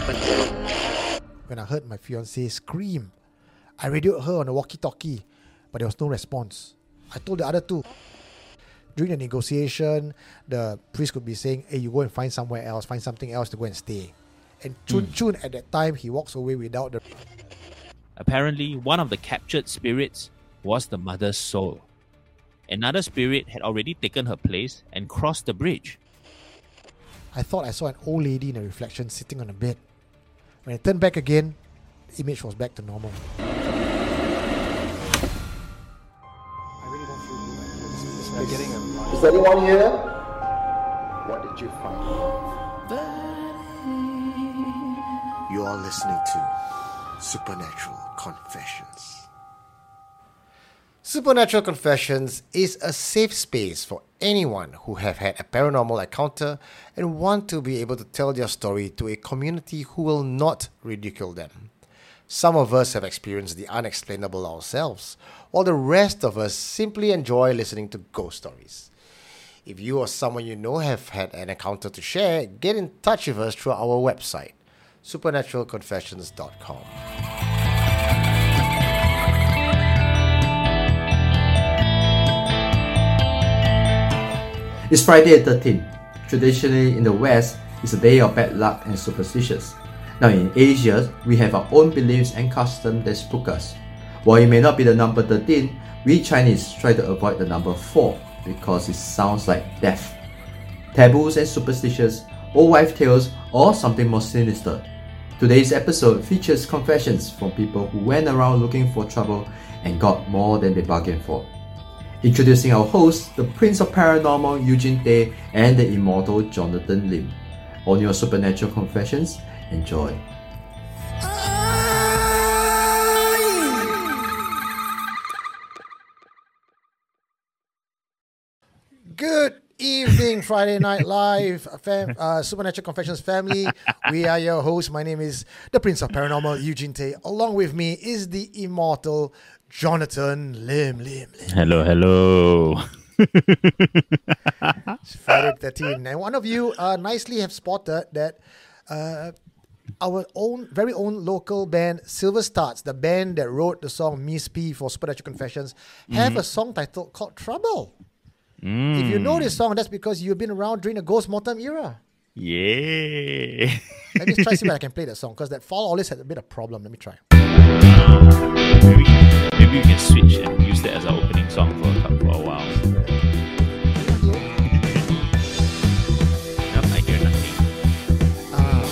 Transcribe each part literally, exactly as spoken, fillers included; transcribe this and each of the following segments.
When I heard my fiancée scream, I radioed her on a walkie-talkie, but there was no response. I told the other two. During the negotiation, the priest could be saying, hey, you go and find somewhere else, find something else to go and stay. And Chun mm. Chun, at that time, he walks away without the... Apparently, one of the captured spirits was the mother's soul. Another spirit had already taken her place and crossed the bridge. I thought I saw an old lady in a reflection sitting on a bed. When I turned back again, the image was back to normal. I really don't feel good. We're getting a... Is anyone here? What did you find? You are listening to Supernatural Confessions. Supernatural Confessions is a safe space for anyone who have had a paranormal encounter and want to be able to tell their story to a community who will not ridicule them. Some of us have experienced the unexplainable ourselves, while the rest of us simply enjoy listening to ghost stories. If you or someone you know have had an encounter to share, get in touch with us through our website, supernatural confessions dot com. It's Friday the thirteenth. Traditionally in the West, it's a day of bad luck and superstitions. Now in Asia, we have our own beliefs and customs that spook us. While it may not be the number thirteen, we Chinese try to avoid the number four because it sounds like death. Taboos and superstitions, old wife tales, or something more sinister. Today's episode features confessions from people who went around looking for trouble and got more than they bargained for. Introducing our hosts, the Prince of Paranormal Eugene Tay and the immortal Jonathan Lim. On your Supernatural Confessions, enjoy. Good evening, Friday Night Live, fam, uh, Supernatural Confessions family. We are your hosts. My name is the Prince of Paranormal, Eugene Tay. Along with me is the immortal Jonathan Lim. Lim, Lim. Hello, hello. It's Friday the thirteenth. And one of you uh, nicely have spotted that uh, our own, very own local band, Silver Stars, the band that wrote the song Miss P for Supernatural Confessions, have mm-hmm. a song title called Trouble. Mm. If you know this song, that's because you've been around during the Ghost Mortem era. Yeah. Let me try see if I can play that song, because that fall always had a bit of problem. Let me try. Maybe, maybe we can switch and use that as our opening song for a, for a while. Nope, I hear nothing. Ah.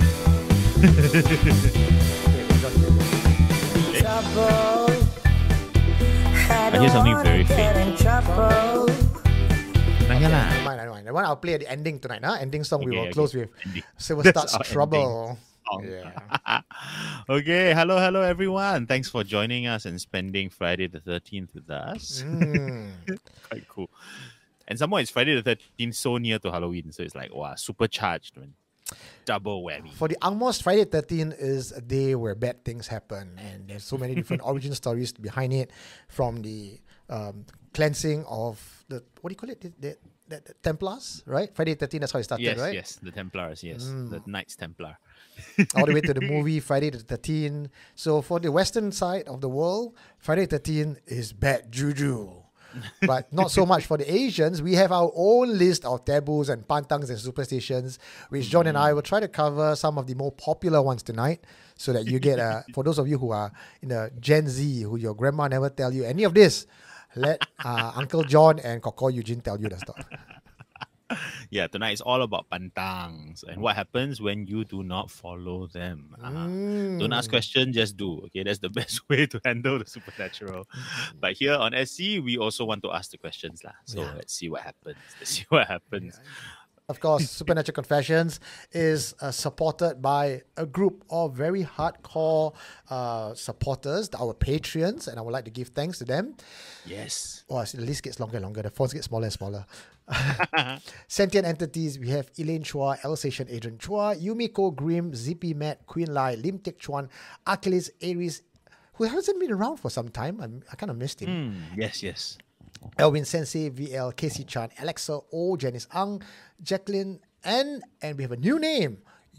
I hear something very faint. Okay, never mind, never mind. The one I'll play at the ending tonight. Huh? Ending song okay, we will okay. close with ending. Silver Stars Trouble. Yeah. Okay, hello, hello everyone. Thanks for joining us and spending Friday the thirteenth with us. Mm. Quite cool. And some more, it's Friday the thirteenth, so near to Halloween. So it's like, wow, supercharged, man. Double whammy. For the Angmos, Friday the thirteenth is a day where bad things happen. And there's so many different origin stories behind it. From the um, cleansing of the, what do you call it? The, the, the, the Templars, right? Friday the thirteenth, that's how it started, yes, right? Yes, the Templars, yes. Mm. The Knights Templar. All the way to the movie Friday the thirteenth. So for the Western side of the world, Friday the thirteenth is bad juju. But not so much for the Asians. We have our own list of taboos and pantangs and superstitions, which John and I will try to cover some of the more popular ones tonight, so that you get a, for those of you who are in the Gen Z, who your grandma never tell you any of this, let uh, Uncle John and Koko Eugene tell you the stuff. Yeah, tonight is all about pantangs and what happens when you do not follow them. Uh-huh. Mm. Don't ask questions, just do. Okay, that's the best way to handle the supernatural. But here on S C, we also want to ask the questions, lah. So yeah. let's see what happens. Let's see what happens. Yeah. Of course, Supernatural Confessions is uh, supported by a group of very hardcore uh, supporters, our Patreons, and I would like to give thanks to them. Yes. Oh, the list gets longer and longer. The fonts get smaller and smaller. Sentient entities, we have Elaine Chua, Alsatian Adrian Chua, Yumiko Grimm, Zippy Matt, Queen Lai, Lim Teck Chuan, Achilles Aries, who hasn't been around for some time. I'm, I kind of missed him. Mm, yes, yes. Elvin Sensei, V L, Casey Chan, Alexa O, Janice Ang, Jacqueline N, and we have a new name,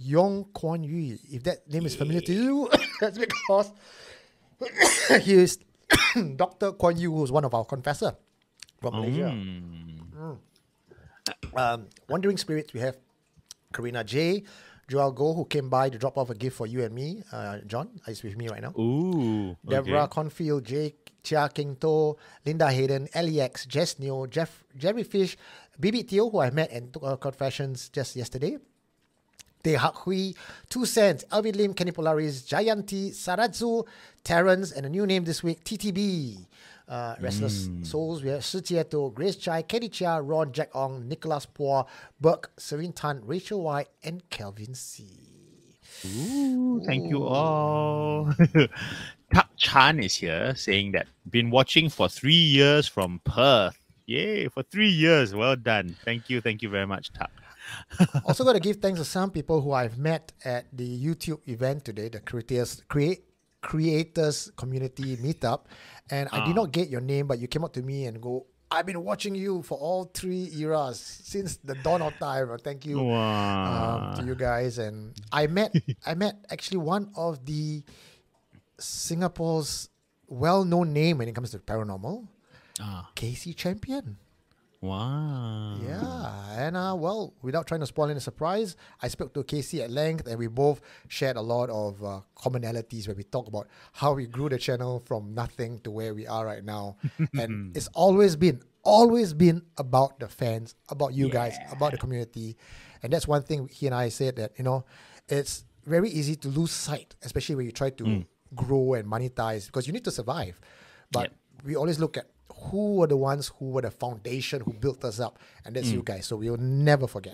Yong Kuan Yew. If that name is familiar to you, that's because he is Doctor Kuan Yew, who's one of our confessor from Malaysia. Mm. Um, Wandering Spirits, we have Karina J, Joel Go, who came by to drop off a gift for you and me. Uh, John is with me right now. Ooh. Deborah Okay. Confield, Jake, Chia King To, Linda Hayden, L E X, Jess Neo, Jeff, Jerry Fish, Bibi Teo, who I met and took our confessions just yesterday. Teh Hak Hui, Two Cents, Alvin Lim, Kenny Polaris, Jayanti, Saradzu, Terrence, and a new name this week, T T B. Uh, Restless Souls, we have Shi Tieto, Grace Chai, Kenny Chia, Ron, Jack Ong, Nicholas Poor, Burke, Serene Tan, Rachel White, and Kelvin C. Ooh, thank you all. Tak Chan is here saying that been watching for three years from Perth. Yay, for three years. Well done. Thank you. Thank you very much, Tak. Also got to give thanks to some people who I've met at the YouTube event today, the Creators Create Creators Community Meetup, and I did Ah. not get your name, but you came up to me and go, "I've been watching you for all three eras since the dawn of time." Thank you um, Wow. to you guys, and I met I met actually one of the Singapore's well-known name when it comes to paranormal, Ah, Casey Champion. wow. Yeah, and uh, well, without trying to spoil any surprise, I spoke to Casey at length, and we both shared a lot of uh, commonalities when we talk about how we grew the channel from nothing to where we are right now. And it's always been, always been about the fans, about you guys, about the community. And that's one thing he and I said, that, you know, it's very easy to lose sight, especially when you try to grow and monetize, because you need to survive. But Yep. we always look at who were the ones who were the foundation, who built us up, and that's you guys. So we will never forget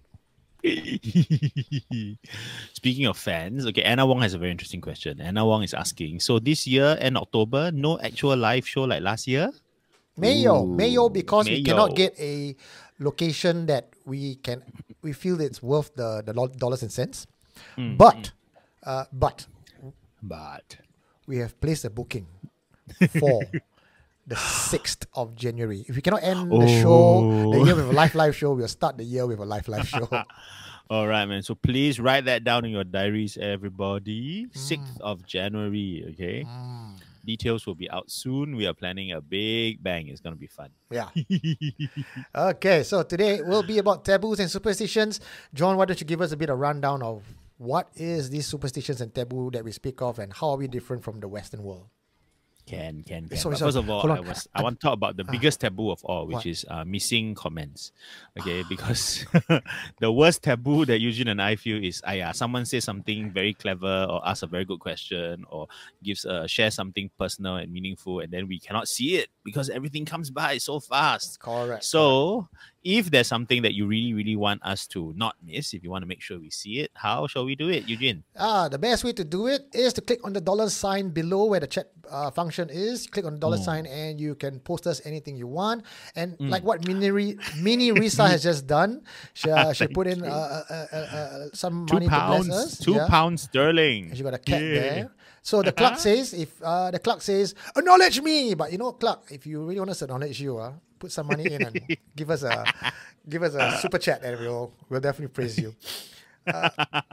it. Speaking of fans, okay, Anna Wong has a very interesting question. Anna Wong is asking, so this year and October, no actual live show like last year? Mayo, Ooh, Mayo, because we cannot Mayo. get a location that we can, we feel it's worth the, the lo- dollars and cents. But, uh, but But we have placed a booking for the sixth of January. If we cannot end the show, the year with a live live show, we'll start the year with a live live show. all right, man. So please write that down in your diaries, everybody. sixth of January, okay? Details will be out soon. We are planning a big bang. It's going to be fun. Yeah. Okay, so today will be about taboos and superstitions. John, why don't you give us a bit of rundown of what is these superstitions and taboo that we speak of, and how are we different from the Western world? Can, can, can. Sorry, But sorry. First of all, Hold I on. was I want to talk about the biggest taboo of all, which What? is uh, missing comments. Okay, because the worst taboo that Eugene and I feel is, ah, yeah, someone says something very clever or asks a very good question or gives uh, share something personal and meaningful, and then we cannot see it because everything comes by so fast. Correct. So, if there's something that you really, really want us to not miss, if you want to make sure we see it, how shall we do it, Eugene? Ah, the best way to do it is to click on the dollar sign below where the chat uh, function is. Click on the dollar sign and you can post us anything you want. And like what Mini Re- Mini Risa has just done, she, uh, she put in uh, uh, uh, uh, uh, some Two money to bless pounds, us. two yeah. pounds sterling. And she got a cat Yeah. there. So the clerk says, if uh, the clerk says, acknowledge me. But you know, clerk, if you really want us to acknowledge you, uh, put some money in and give us a give us a super chat, and we'll we'll definitely praise you. Uh,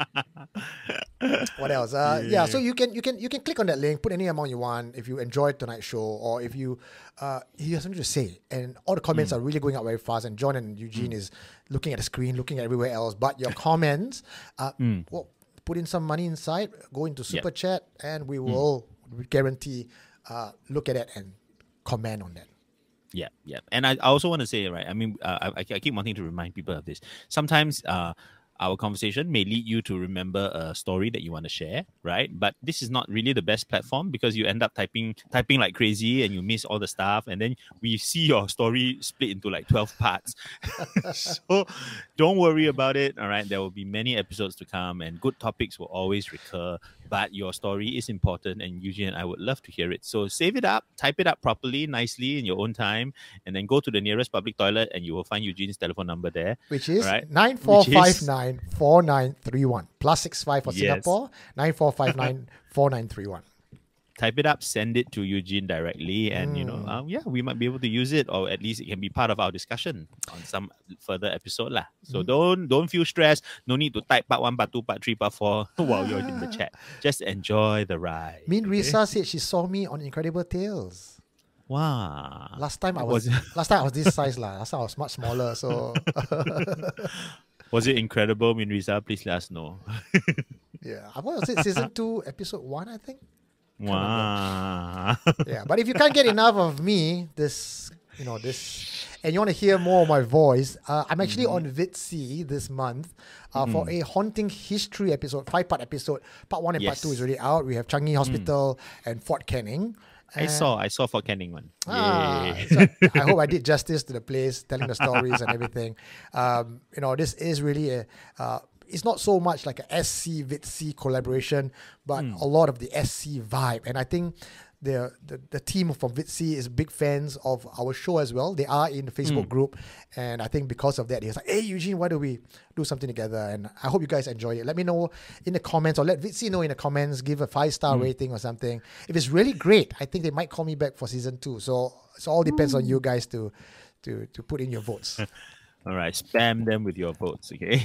what else? Uh, yeah. So you can you can you can click on that link, put any amount you want if you enjoyed tonight's show, or if you uh, you have something to say. And all the comments are really going up very fast. And John and Eugene is looking at the screen, looking at everywhere else. But your comments, uh, well, put in some money inside, go into super Yep. chat, and we will we guarantee uh, look at it and comment on that. Yeah, yeah. And I, I also want to say, right, I mean, uh, I, I keep wanting to remind people of this. Sometimes uh, our conversation may lead you to remember a story that you want to share, right? But this is not really the best platform because you end up typing typing like crazy and you miss all the stuff. And then we see your story split into like twelve parts. So don't worry about it, all right? There will be many episodes to come and good topics will always recur. But your story is important and Eugene and I would love to hear it. So save it up, type it up properly, nicely in your own time, and then go to the nearest public toilet and you will find Eugene's telephone number there. Which is Right. nine four Which five is- nine four nine three one plus six five for Yes. Singapore, nine four five nine four nine three one. type it up, send it to Eugene directly, and you know, um, yeah, we might be able to use it, or at least it can be part of our discussion on some further episode lah. So don't don't feel stressed. No need to type part one, part two, part three, part four while you're in the chat. Just enjoy the ride. Min Risa said she saw me on Incredible Tales. Wow. Last time I was, Was- last time I was this size lah. Last time I was much smaller. So Was it incredible, Minrisa? Please let us know. yeah, I was it season two, episode one, I think. Wow. Yeah, but if you can't get enough of me, this, you know, this, and you want to hear more of my voice, uh, I'm actually on Vidc this month uh, for a haunting history episode, five-part episode. Part one and part Yes. two is already out. We have Changi Hospital and Fort Canning. I saw, I saw Fort Canning one. Ah, Yay. so I hope I did justice to the place, telling the stories and everything. Um, you know, this is really a. Uh, it's not so much like a S C Vidc collaboration, but a lot of the S C vibe. And I think the, the the team from Vidc is big fans of our show as well. They are in the Facebook group, and I think because of that, they was like, "Hey Eugene, why don't we do something together?" And I hope you guys enjoy it. Let me know in the comments, or let Vidc know in the comments. Give a five star rating or something. If it's really great, I think they might call me back for season two. So it all depends on you guys to to to put in your votes. All right, spam them with your votes, okay?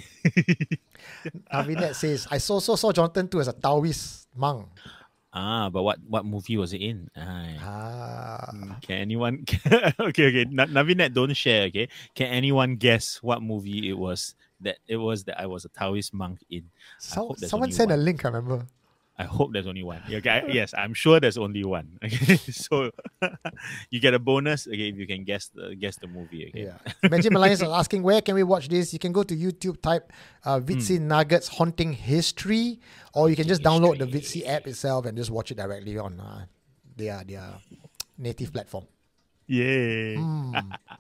Avinet says, I saw so saw Jonathan too as a Taoist monk. ah, but what what movie was it in? Aye. Ah, Can anyone? okay, okay. Na- Navinet, don't share. Okay. Can anyone guess what movie it was that it was that I was a Taoist monk in? so, hope there's someone only sent a one. link, I remember. I hope there's only one. Okay, I- yes, I'm sure there's only one. Okay, so you get a bonus. Okay, if you can guess the guess the movie. Okay. Yeah. Benjamin Alliance is asking, where can we watch this? You can go to YouTube, type uh, Vidc Nuggets Haunting History, or you can just download the Vidc app itself and just watch it directly on uh, their, their native platform. Yay. Hmm.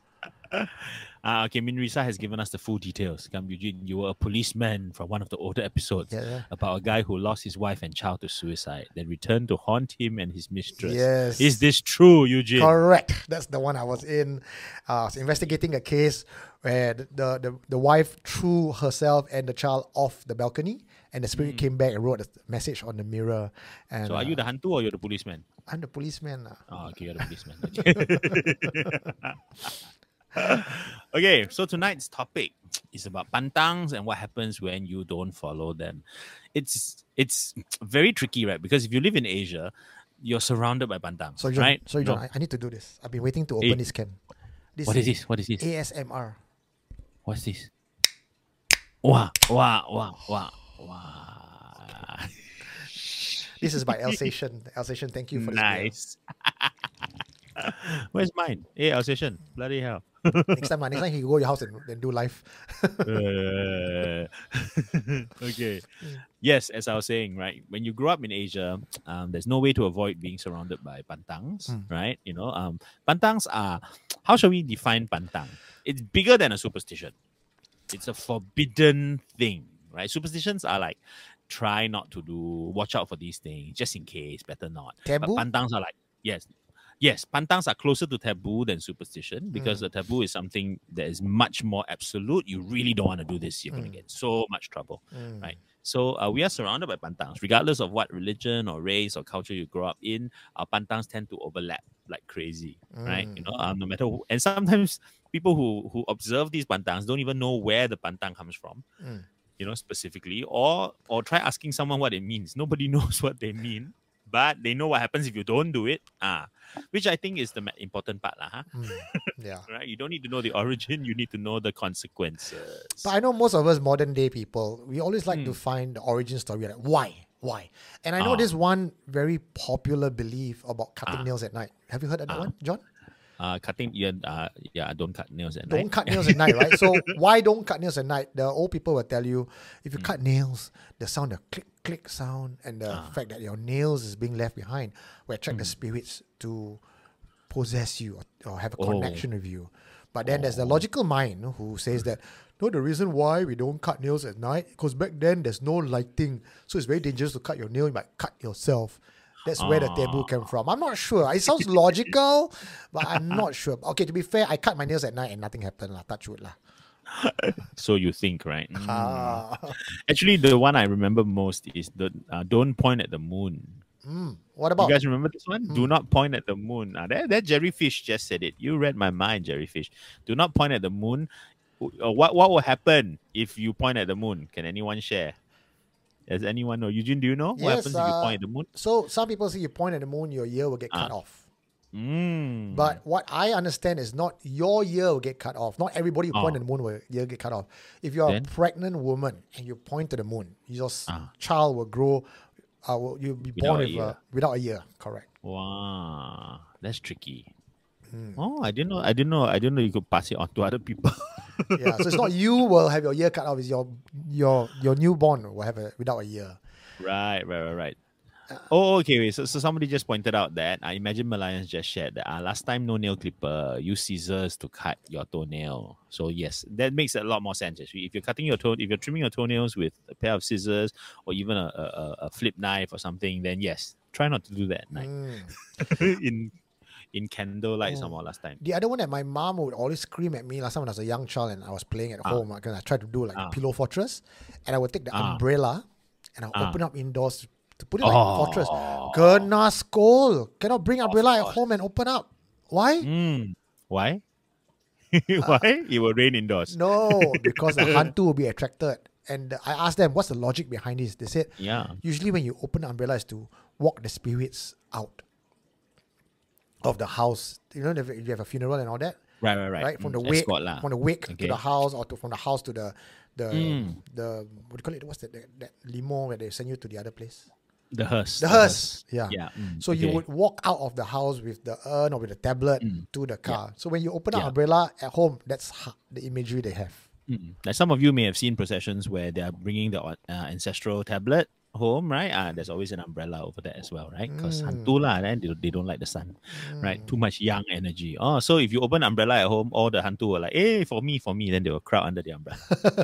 Ah, okay, Minrisa has given us the full details. Come, Eugene, you were a policeman from one of the older episodes Yeah, yeah. about a guy who lost his wife and child to suicide, then returned to haunt him and his mistress. Yes. Is this true, Eugene? Correct. That's the one I was in. Uh, I was investigating a case where the, the, the, the wife threw herself and the child off the balcony, and the spirit came back and wrote a message on the mirror. And So are you uh, the hantu or you're the policeman? I'm the policeman. Uh. Oh, okay, you're the policeman. Okay, so tonight's topic is about pantangs and what happens when you don't follow them. It's it's very tricky, right? Because if you live in Asia, you're surrounded by pantangs, Sorry, John. right? Sorry, John. No. I, I need to do this. I've been waiting to open Hey. this cam. This What is this? What is this? A S M R. What's this? Wow, wow, wow, wow, wow. This is by Alsatian. Alsatian, thank you for this. video. Nice. Where's mine? Hey, Alsatian. Bloody hell. Next time, uh, next time you go to your house and, and do live. Uh, okay. Yes, as I was saying, right, when you grow up in Asia, um, there's no way to avoid being surrounded by pantangs, right? You know, um, pantangs are, how shall we define pantang? It's bigger than a superstition. It's a forbidden thing, right? Superstitions are like, try not to do, watch out for these things, just in case, better not. Taboo? But pantangs are like, yes, yes, pantangs are closer to taboo than superstition because the taboo is something that is much more absolute. You really don't want to do this. You're going to get so much trouble, right? So uh, we are surrounded by pantangs. Regardless of what religion or race or culture you grow up in, our pantangs tend to overlap like crazy, right? You know, um, no matter who, and sometimes people who who observe these pantangs don't even know where the pantang comes from, you know, specifically, or or try asking someone what it means. Nobody knows what they mean, but they know what happens if you don't do it. Ah, which I think is the ma- important part, lah. Huh? Yeah. Right? You don't need to know the origin. You need to know the consequences. But I know most of us modern day people, we always like to Hmm. find the origin story. Like, why? Why? And I know Ah. this one very popular belief about cutting Ah. nails at night. Have you heard of that one, John? Uh, cutting, yeah, uh, yeah, don't cut nails at Don't night. cut nails at night, right? So why don't cut nails at night? The old people will tell you, if Hmm. you cut nails, the sound, the click, click sound, and the Ah. fact that your nails is being left behind will attract the Hmm. spirits to possess you or, or have a Oh. connection with you. But then there's the logical mind who says that, no, the reason why we don't cut nails at night, because back then there's no lighting. So it's very dangerous to cut your nail. You might cut yourself. That's where the taboo came from. I'm not sure. It sounds logical, but I'm not sure. Okay, to be fair, I cut my nails at night and nothing happened. La. Touch wood. La. So you think, right? Mm. Ah. Actually, the one I remember most is the uh, don't point at the moon. What You about? guys remember this one? Do not point at the moon. Ah, that, that Jellyfish just said it. You read my mind, Jellyfish. Do not point at the moon. Uh, What what will happen if you point at the moon? Can anyone share? Does anyone know? Eugene, do you know what Yes, happens if you uh, point at the moon? So some people say you point at the moon, your ear will get cut Ah. off. Mm. But what I understand is not your ear will get cut off. Not everybody who point Oh. at the moon will ear get cut off. If you're Then? a pregnant woman and you point to the moon, your s- Ah. child will grow. Uh, will, you'll be Without born a with, ear. uh, without a ear. Correct. Wow, that's tricky. Hmm. Oh, I didn't know. I didn't know. I didn't know you could pass it on to other people. Yeah. So it's not you will have your ear cut off. It's your your your newborn will have a without a ear. Right, right, right, right. Uh, Oh, okay. Wait. So, so somebody just pointed out that I imagine Malayan just shared that uh, last time no nail clipper, use scissors to cut your toenail. So yes, that makes a lot more sense. Actually, if you're cutting your toe, if you're trimming your toenails with a pair of scissors or even a, a, a- a flip knife or something, then yes, try not to do that at night Mm. in in candlelight Oh. some more last time. The other one that my mom would always scream at me last time when I was a young child and I was playing at Ah. home because I tried to do like Ah. a pillow fortress, and I would take the Ah. umbrella and I'll Ah. open up indoors to put it like a fortress. Oh. Kena scold. Cannot bring umbrella at course. home and open up. Why? Mm. Why? Why? It will rain indoors. No, because the hantu will be attracted. And I asked them, what's the logic behind this? They said, Yeah. usually when you open the umbrella is to walk the spirits out of the house. You know, if you have a funeral and all that, Right, right, right. right? From the Mm, wake, escort lah. from the wake to Okay. the house, or to, from the house to the the Mm. the what do you call it? What's that, that, that limo where they send you to the other place? The hearse. The hearse. Yeah. Yeah. mm, So you okay. would walk out of the house with the urn or with the tablet Mm. to the car. So when you open up Yeah. umbrella at home, that's ha- the imagery they have. Mm. Like some of you may have seen processions where they are bringing the uh, ancestral tablet home, right? Ah, there's always an umbrella over there as well, right? Because Mm. hantu lah, right? They, they don't like the sun, right? Too much young energy. Oh, so if you open umbrella at home, all the hantu were like, "Hey, for me, for me." Then they will crowd under the umbrella.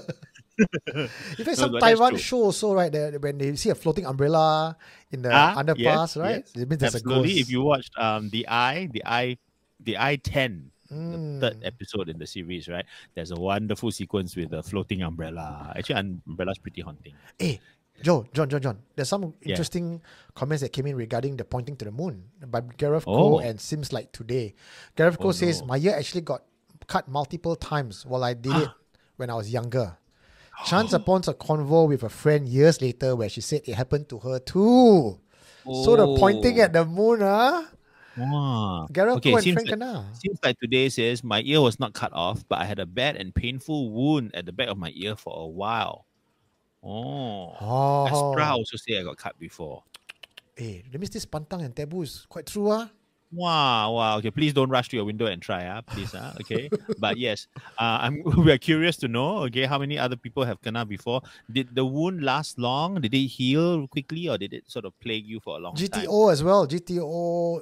In fact, No, some but that's Taiwan true. show also, right, that when they see a floating umbrella in the Ah, underpass, yes, right? yes. It means there's Absolutely. a ghost. If you watched um the Eye, the Eye, the Eye ten, Mm. the third episode in the series, right? There's a wonderful sequence with a floating umbrella. Actually, un- umbrella's pretty haunting. Hey, Joe, John, John, John. There's some Yeah. interesting comments that came in regarding the pointing to the moon by Gareth Oh. Koh and Sims Like Today. Gareth Koh Oh, says, no. my ear actually got cut multiple times while I did it when I was younger. Chance upon a convo with a friend years later where she said it happened to her too. So the pointing Oh. at the moon, huh? Wow. Gareth Okay, Koh and seems Frank like, Kena. seems like today says my ear was not cut off, but I had a bad and painful wound at the back of my ear for a while. Oh. Oh. Aspra also say I got cut before. Hey, that means this pantang and taboo is quite true, ah. Wow, wow. Okay, please don't rush to your window and try, ah, please, ah. Okay. But yes, uh, I'm we are curious to know. Okay, how many other people have kena before? Did the wound last long? Did it heal quickly, or did it sort of plague you for a long G T time? O as well. G T O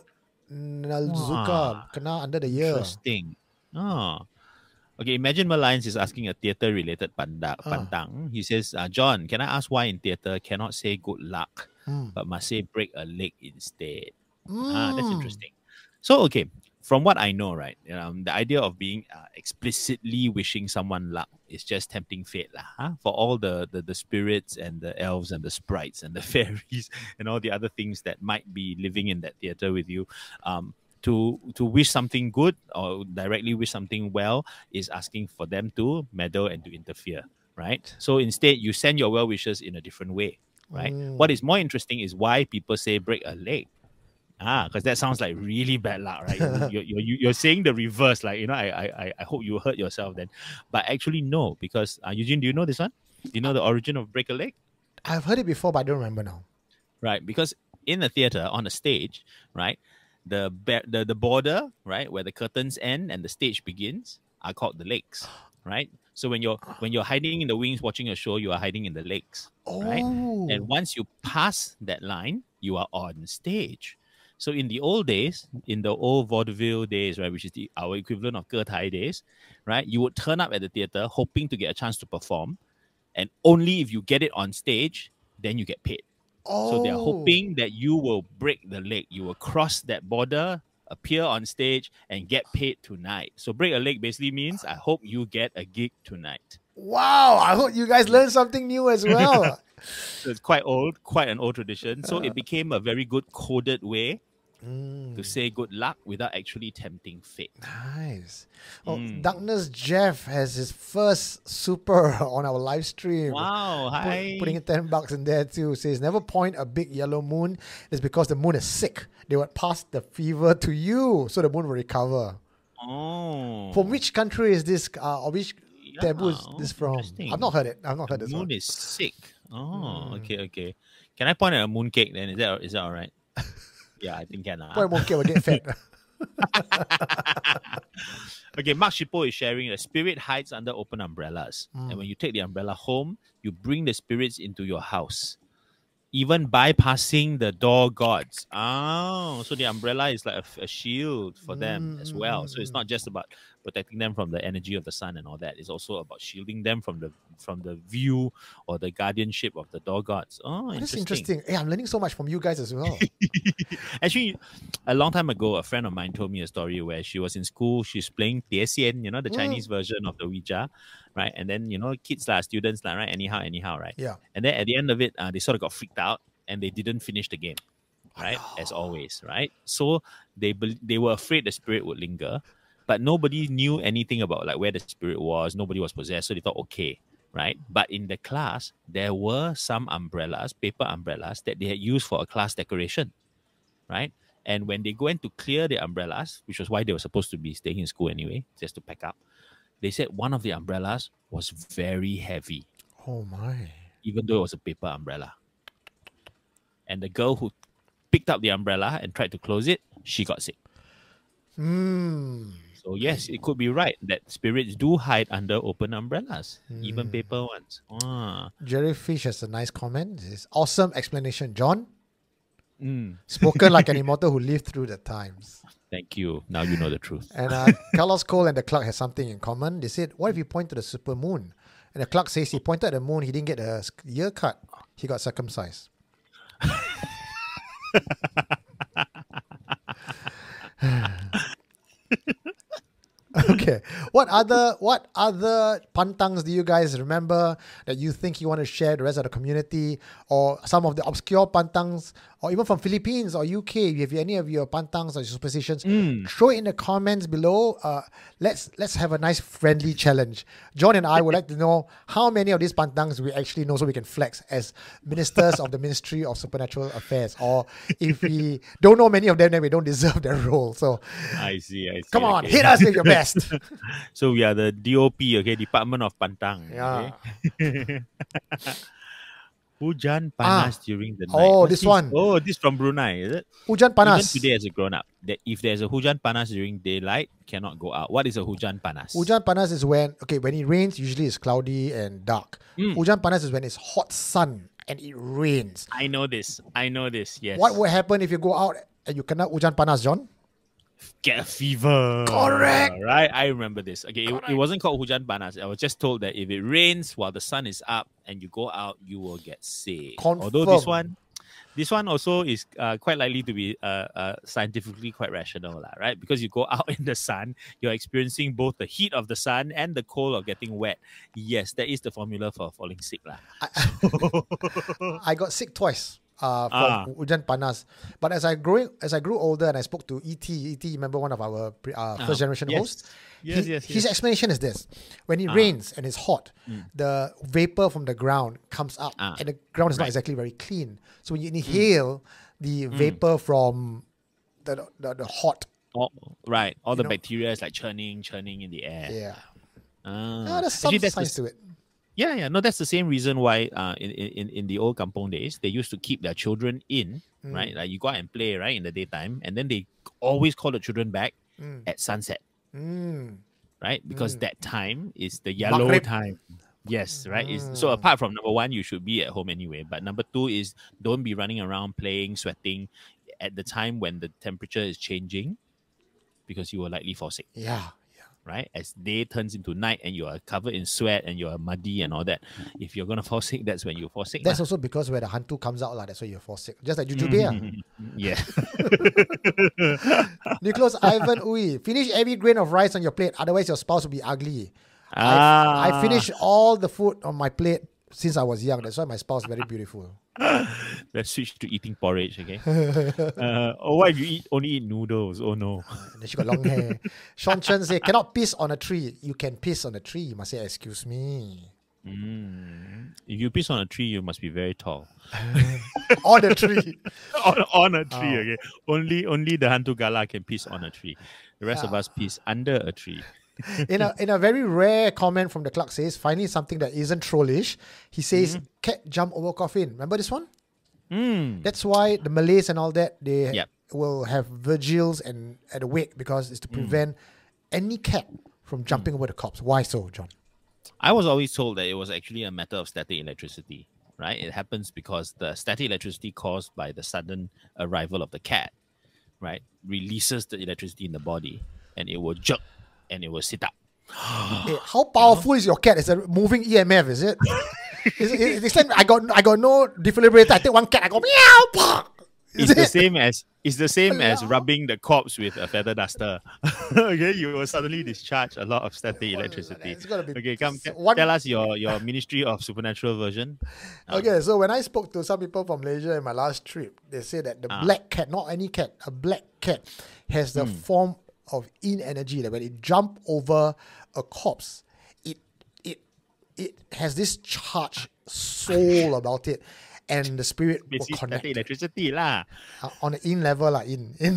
Nalzuka Wow. kena under the ear. Interesting. Oh. Okay, Imagine Malines is asking a theatre-related panda, Ah. pantang. He says, uh, John, can I ask why in theatre cannot say good luck, Mm. but must say break a leg instead? Ah, that's Mm. interesting. So, okay, from what I know, right, um, the idea of being uh, explicitly wishing someone luck is just tempting fate, lah. Huh? For all the, the the spirits and the elves and the sprites and the fairies and all the other things that might be living in that theater with you, um, to to wish something good or directly wish something well is asking for them to meddle and to interfere, right? So instead, you send your well wishes in a different way, right? What is more interesting is why people say break a leg. Ah, because that sounds like really bad luck, right? You're, you're, you're, you're saying the reverse, like, you know, I, I, I hope you hurt yourself then. But actually, no, because, uh, Eugene, do you know this one? Do you know the origin of break a leg? I've heard it before, but I don't remember now. Right, because in a theater, on a stage, right, the, ba- the, the border, right, where the curtains end and the stage begins are called the legs, right? So when you're when you're hiding in the wings watching a show, you are hiding in the legs, right? Oh. And once you pass that line, you are on stage. So in the old days, in the old vaudeville days, right, which is the our equivalent of Ge Tai days, right, you would turn up at the theater hoping to get a chance to perform, and only if you get it on stage, then you get paid. Oh. So they're hoping that you will break the leg, you will cross that border, appear on stage, and get paid tonight. So break a leg basically means I hope you get a gig tonight. Wow, I hope you guys learned something new as well. So it's quite old, quite an old tradition. So it became a very good coded way to say good luck without actually tempting fate. Nice. Oh, Mm. Darkness Jeff has his first super on our live stream. Wow, Put- hi. putting in ten bucks in there too. Says, never point a big yellow moon. It's because the moon is sick. They would pass the fever to you so the moon will recover. Oh. From which country is this, uh, or which Yeah, taboo is oh, this from? interesting. I've not heard it. I've not heard The this moon one. is sick. Oh, Hmm. okay, okay. Can I point at a moon cake then? Is that is that all right? Yeah, I think can. lah. Why monkey will get fat? Okay, Mark Shippo is sharing the spirit hides under open umbrellas. And when you take the umbrella home, you bring the spirits into your house, even bypassing the door gods. Oh, so the umbrella is like a, a shield for them as well. So it's not just about protecting them from the energy of the sun and all that. It's also about shielding them from the from the view or the guardianship of the door gods. Oh, That's interesting. interesting. Hey, I'm learning so much from you guys as well. Actually, a long time ago, a friend of mine told me a story where she was in school. She's playing Tie Xian, you know, the Chinese version of the Ouija, right? And then, you know, kids, lah, students, lah, right? Anyhow, anyhow, right? Yeah. And then at the end of it, uh, they sort of got freaked out and they didn't finish the game, right? As always, right? So they bel they were afraid the spirit would linger, but nobody knew anything about like where the spirit was. Nobody was possessed, so they thought, okay, right? But in the class, there were some umbrellas, paper umbrellas that they had used for a class decoration, right? And when they went to clear the umbrellas, which was why they were supposed to be staying in school anyway, just to pack up, they said one of the umbrellas was very heavy, Oh my. even though it was a paper umbrella. And the girl who picked up the umbrella and tried to close it, she got sick. Hmm. So yes, it could be right that spirits do hide under open umbrellas, even paper ones. Ah. Jerry Fish has a nice comment. This awesome explanation, John. Mm. Spoken like an immortal who lived through the times. Thank you. Now you know the truth. And uh, Carlos Cole and the clerk has something in common. They said, what if you point to the super moon? And the clerk says he pointed at the moon, he didn't get a sk- ear cut. He got circumcised. Okay. What other what other pantangs do you guys remember that you think you want to share the rest of the community, or some of the obscure pantangs, or even from Philippines or U K? If you have any of your pantangs or superstitions, throw it in the comments below. Uh, let's let's have a nice friendly challenge. John and I would like to know how many of these pantangs we actually know, so we can flex as ministers of the Ministry of Supernatural Affairs. Or if we don't know many of them, then we don't deserve their role. So I see. I see. come on, okay. hit us with your best. So we are the D O P, okay, Department of Pantang. Yeah. Okay? Hujan Ah. panas during the night. Oh, What's this one. Oh, this from Brunei, is it? Hujan panas. Even today as a grown up, that if there's a hujan panas during daylight, cannot go out. What is a hujan panas? Hujan panas is when, okay, when it rains, usually it's cloudy and dark. Mm. Hujan panas is when it's hot sun and it rains. I know this. I know this. Yes. What will happen if you go out and you cannot hujan panas, John? Get a fever. Correct. Right? I remember this. Okay, it, it wasn't called hujan panas. I was just told that if it rains while the sun is up and you go out, you will get sick. Although this Confirm. one, this one also is uh, quite likely to be uh, uh, scientifically quite rational, lah, right? Because you go out in the sun, you're experiencing both the heat of the sun and the cold of getting wet. Yes, that is the formula for falling sick, lah. I got sick twice uh, from Ah. hujan panas. But as I grew as I grew older and I spoke to E T, E T, remember one of our pre- uh, first generation yes. hosts? Yes, He- yes, His yes. explanation is this: when it Ah. rains and it's hot, the vapor from the ground comes up, Ah. and the ground is not Right. exactly very clean. So when you inhale the vapor from the, the the hot, All, right. All the know- bacteria is like churning, churning in the air. yeah, Ah. ah, there's some Actually, that's the science to it. Yeah, yeah. No, that's the same reason why uh, in, in, in the old kampong days, they used to keep their children in, Mm. right? Like you go out and play, right, in the daytime. And then they always call the children back Mm. at sunset, Mm. right? Because that time is the yellow Maghrib. time. Yes, right. Is so Mm. apart from number one, you should be at home anyway. But number two is don't be running around playing, sweating at the time when the temperature is changing, because you will likely fall sick. Yeah, yeah. Right, as day turns into night and you are covered in sweat and you are muddy and all that. If you're gonna fall sick, that's when you fall sick. That's lah. also because where the hantu comes out, lah. That's why you fall sick. Just like Jujubee. ah. Yeah. Nicholas Ivan Ui, finish every grain of rice on your plate, otherwise your spouse will be ugly. Ah. I, I finish all the food on my plate since I was young. That's why my spouse is very beautiful. Let's switch to eating porridge, okay? uh, or what if you eat only eat noodles? Oh no. And then she got long hair. Sean Chen say, cannot piss on a tree. You can piss on a tree. You must say, excuse me. Mm. If you piss on a tree, you must be very tall. On a tree. on, on a tree, Oh. okay? Only only the Hantu Gala can piss on a tree. The rest of Yeah. us piss under a tree. In a in a very rare comment from the clerk says, finally something that isn't trollish. He says, cat jump over coffin. Remember this one? Mm. That's why the Malays and all that, they Yep. will have vigils and at the wake because it's to prevent any cat from jumping over the corpse. Why so, John? I was always told that it was actually a matter of static electricity, right? It happens because the static electricity caused by the sudden arrival of the cat, right, releases the electricity in the body and it will jerk and it will sit up. Eh, how powerful is your cat? It's a moving E M F, is it? it's, it- it's like I got I got no defibrillator. I take one cat, I go meow. Pah! Is It's the it? same as it's the same as Hello? rubbing the corpse with a feather duster. Okay, you will suddenly discharge a lot of static electricity. It's gonna be Okay, come s- t- one- tell us your your Ministry of Supernatural version. Um, Okay, so when I spoke to some people from Malaysia in my last trip, they say that the Ah. black cat, not any cat, a black cat has the form of in energy that when it jump over a corpse, it it it has this charged soul about it, and the spirit will Basically, connect static electricity lah. uh, on the in level, like in in.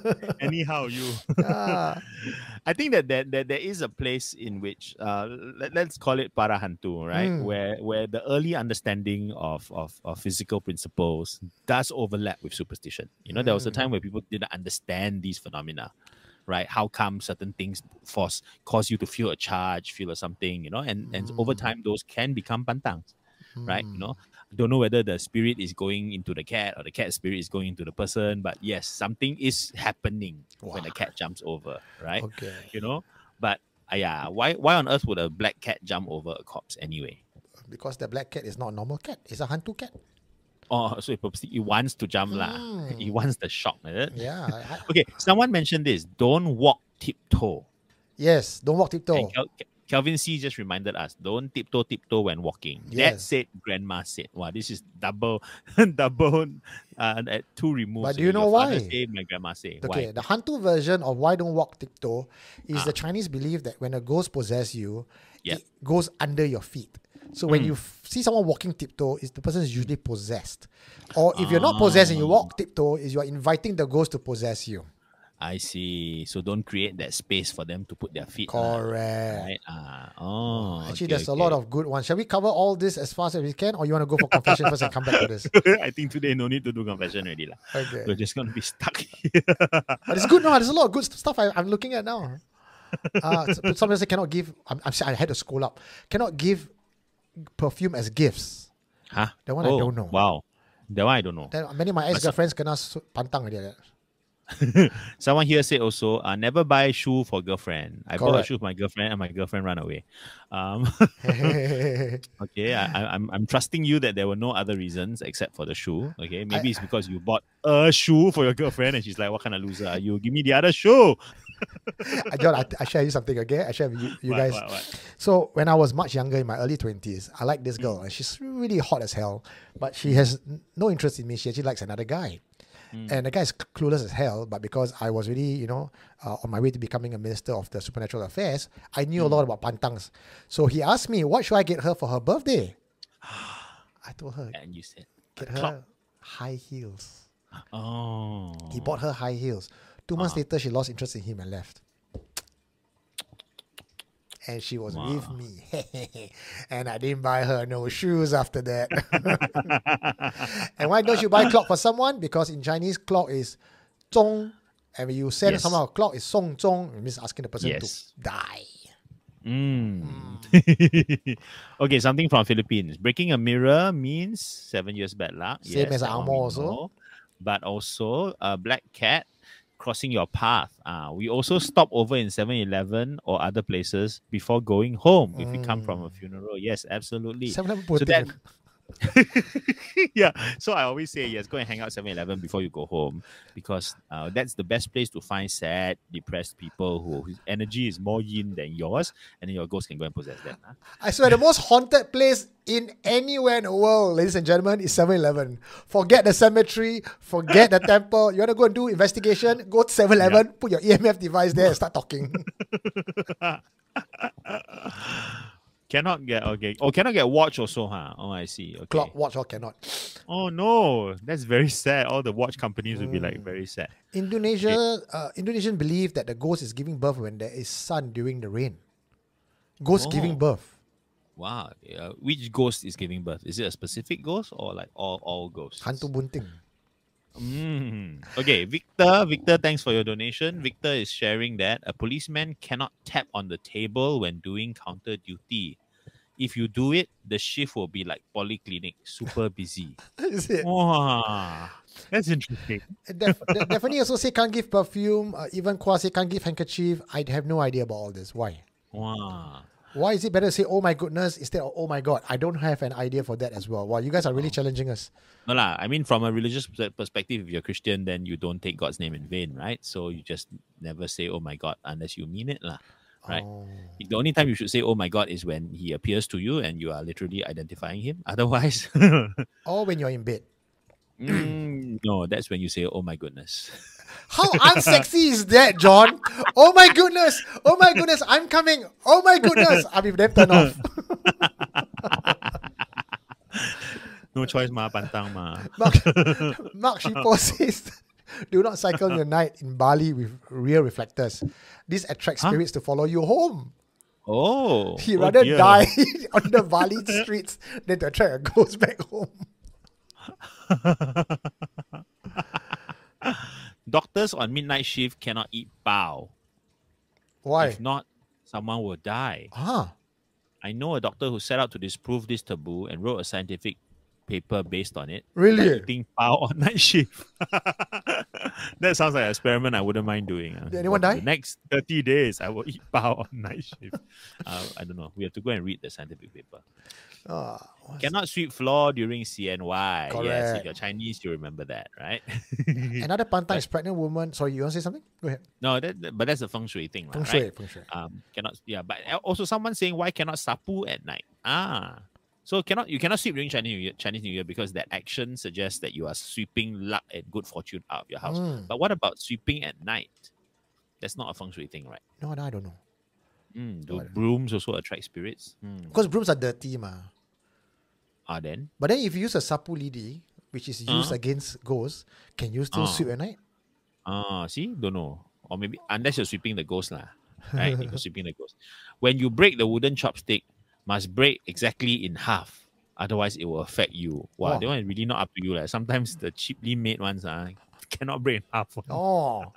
Anyhow, you. Ah, I think that, that, that there is a place in which uh, let, let's call it para hantu, right? Mm. Where where the early understanding of, of, of physical principles does overlap with superstition. You know, there was a time where people didn't understand these phenomena, right? How come certain things force cause you to feel a charge, feel a something, you know, and, and over time those can become pantangs, right? You know, don't know whether the spirit is going into the cat or the cat spirit is going into the person, but yes, something is happening when the cat jumps over, right? okay. You know, but uh, yeah, why why on earth would a black cat jump over a corpse anyway? Because the black cat is not a normal cat; it's a hantu cat. Oh, so it purposely it wants to jump lah. It wants the shock, is it? Yeah. I- Okay, someone mentioned this. Don't walk tiptoe. yes. Don't walk tiptoe. And Kel- Kelvin C just reminded us, don't tiptoe tiptoe when walking. That Yes. said, grandma said. Wow, this is double, double, uh, at two removes. But do you Your know father why? Say, my grandma say. Okay, Why? the Hantu version of why don't walk tiptoe is Ah. the Chinese believe that when a ghost possesses you, Yep. it goes under your feet. So when you f- see someone walking tiptoe, is the person is usually possessed. Or if you're not possessed and you walk tiptoe, is you are inviting the ghost to possess you. I see. So don't create that space for them to put their feet. lah, Correct. Right? Ah, oh, Actually, okay, there's a okay. lot of good ones. Shall we cover all this as fast as we can, or you want to go for confession first and come back to this? I think today no need to do confession already. lah. Okay. We're just going to be stuck here. But it's good now. There's a lot of good stuff I, I'm looking at now. Uh, s- some people say cannot give. I'm, I'm saying I had to scroll up. Cannot give perfume as gifts. Huh? That one I Oh, don't know. Wow. That one I don't know. Then many of my ex girlfriends kena su- pantang already. like Someone here said also, uh, never buy shoe for girlfriend. I bought a Correct. shoe for my girlfriend and my girlfriend ran away. Um, that. okay, I, I, I'm I'm trusting you that there were no other reasons except for the shoe. Okay, maybe it's because you bought a shoe for your girlfriend and she's like, "What kind of loser are you? Give me the other shoe." I, John, I, I share you something, okay? I share with you, you What, guys. what, what? So when I was much younger, in my early twenties, I liked this girl, and she's really hot as hell. But she has n- no interest in me. She actually likes another guy, and the guy is clueless as hell. But because I was really, you know, uh, on my way to becoming a minister of the supernatural affairs, I knew a lot about pantangs. So he asked me, "What should I get her for her birthday?" I told her, And you said, "Get "A her clock." high heels." Oh, He bought her high heels. Two months later, she lost interest in him and left. And she was with me. And I didn't buy her no shoes after that. And why don't you buy clock for someone? Because in Chinese, clock is zong. And when you send Yes. someone a clock, is song zong. It means asking the person Yes. to die. Mm. Okay, something from Philippines. Breaking a mirror means seven years bad luck. Same as that one Angmo we also. know. But also a black cat crossing your path. Uh, we also stop over in seven eleven or other places before going home if we come from a funeral. Yes, absolutely. Seven So that Yeah. So I always say, yes, go and hang out seven eleven before you go home because uh, that's the best place to find sad, depressed people who, whose energy is more yin than yours, and then your ghost can go and possess them. Huh? I swear, the most haunted place in anywhere in the world, ladies and gentlemen, is seven eleven. Forget the cemetery, forget the temple. You want to go and do investigation? Go to seven eleven, put your E M F device there and start talking. Cannot get, okay. Oh, cannot get watch also, huh? Oh, I see. Okay. Clock, watch, or cannot. Oh, no. That's very sad. All the watch companies will be like very sad. Indonesia, uh, Indonesian believe that the ghost is giving birth when there is sun during the rain. Ghost Oh. giving birth. Wow. Yeah. Which ghost is giving birth? Is it a specific ghost or like all, all ghosts? Hantu bunting. Mm. Okay, Victor. Victor, thanks for your donation. Victor is sharing that a policeman cannot tap on the table when doing counter duty. If you do it, the shift will be like polyclinic, super busy. Is it? Wow, that's interesting. Def- de- definitely also say can't give perfume. Uh, even Kwa say can't give handkerchief. I have no idea about all this. Why? Wow. Why is it better to say oh my goodness instead of oh my god? I don't have an idea for that as well. Wow, you guys are really challenging us. No lah. I mean, from a religious pers- perspective, if you're Christian, then you don't take God's name in vain, right? So you just never say "Oh my God" unless you mean it, lah. Right? Oh. The only time you should say "Oh my God" is when He appears to you and you are literally identifying Him. Otherwise, Or when you're in bed. mm, no, that's when you say "Oh my goodness." How unsexy is that, John? Oh my goodness! Oh my goodness! I'm coming! Oh my goodness! I'll be damn turned off. No choice, ma, pantang ma. Mark, Mark Shipo says, do not cycle in the night in Bali with rear reflectors. This attracts Huh? spirits to follow you home. Oh, He oh rather dear. die on the Bali streets than to attract a ghost back home. Doctors on midnight shift cannot eat bao. Why? If not, someone will die. Ah, I know a doctor who set out to disprove this taboo and wrote a scientific paper based on it. Really? Like eating bao on night shift. That sounds like an experiment I wouldn't mind doing. uh. Did anyone For die? The next thirty days, I will eat bao on night shift. uh, I don't know. We have to go and read the scientific paper. ah, what's- Cannot sweep floor during C N Y. Yes, Correct. if you're Chinese, you remember that, right? another pantang is pregnant woman. Sorry, you want to say something? Go ahead. No, that, that- but that's a feng shui thing, lah, Feng shui, right? feng shui. Um, cannot, yeah, but also someone saying why cannot sapu at night? Ah, so cannot you cannot sweep during Chinese New Year, Chinese New Year because that action suggests that you are sweeping luck and good fortune out of your house. Mm. But what about sweeping at night? That's not a feng shui thing, right? No, no, I don't know. Mm, do What? brooms also attract spirits? Mm. Because brooms are dirty, ma. Ah, then But then if you use a sapu lidi, which is used Uh-huh. against ghosts, can you still Ah. sweep at night? ah, see, don't know, or maybe unless you're sweeping the ghost, lah, right? If you're sweeping the ghost, when you break the wooden chopstick, must break exactly in half. Otherwise, it will affect you. Wow, Wow. that one is really not up to you. Like sometimes the cheaply made ones uh, cannot break in half. Oh,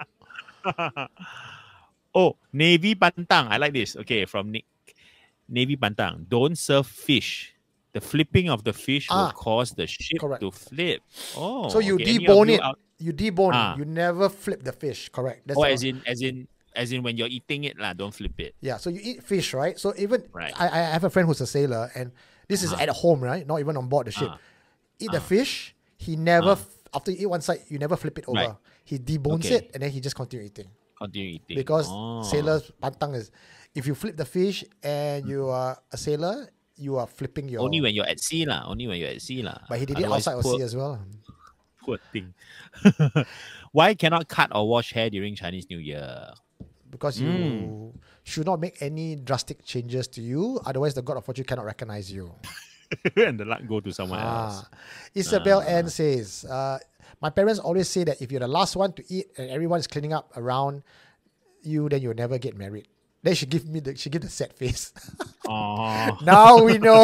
Oh, Navy Pantang. I like this. Okay, from Nick. Navy Pantang. Don't serve fish. The flipping of the fish Ah, will cause the ship correct. to flip. Oh, so you okay. Any of debone you it. out- You debone. Ah. You never flip the fish. Correct. That's Oh, the as one. in, as in, as in when you're eating it, lah. Don't flip it. Yeah, so you eat fish, right? So even Right. I, I have a friend who's a sailor, and this is Ah. at home, right? Not even on board the ship. Ah. Eat the Ah. fish. He never Ah. f- after you eat one side, you never flip it over. Right. He debones Okay. it, and then he just continue eating. Continue eating. Because Oh. sailors pantang is, if you flip the fish and you are a sailor, you are flipping your. Only when you're at sea, lah. Only when you're at sea, lah. But he did it Otherwise, outside of poor, sea as well. Poor thing. Why cannot cut or wash hair during Chinese New Year? Because you Mm. should not make any drastic changes to you. Otherwise, the god of fortune cannot recognize you. And the luck go to someone else. Ah. Isabel N says, uh, my parents always say that if you're the last one to eat and everyone is cleaning up around you, then you'll never get married. Then she give me the she give the sad face. Oh. Now we know.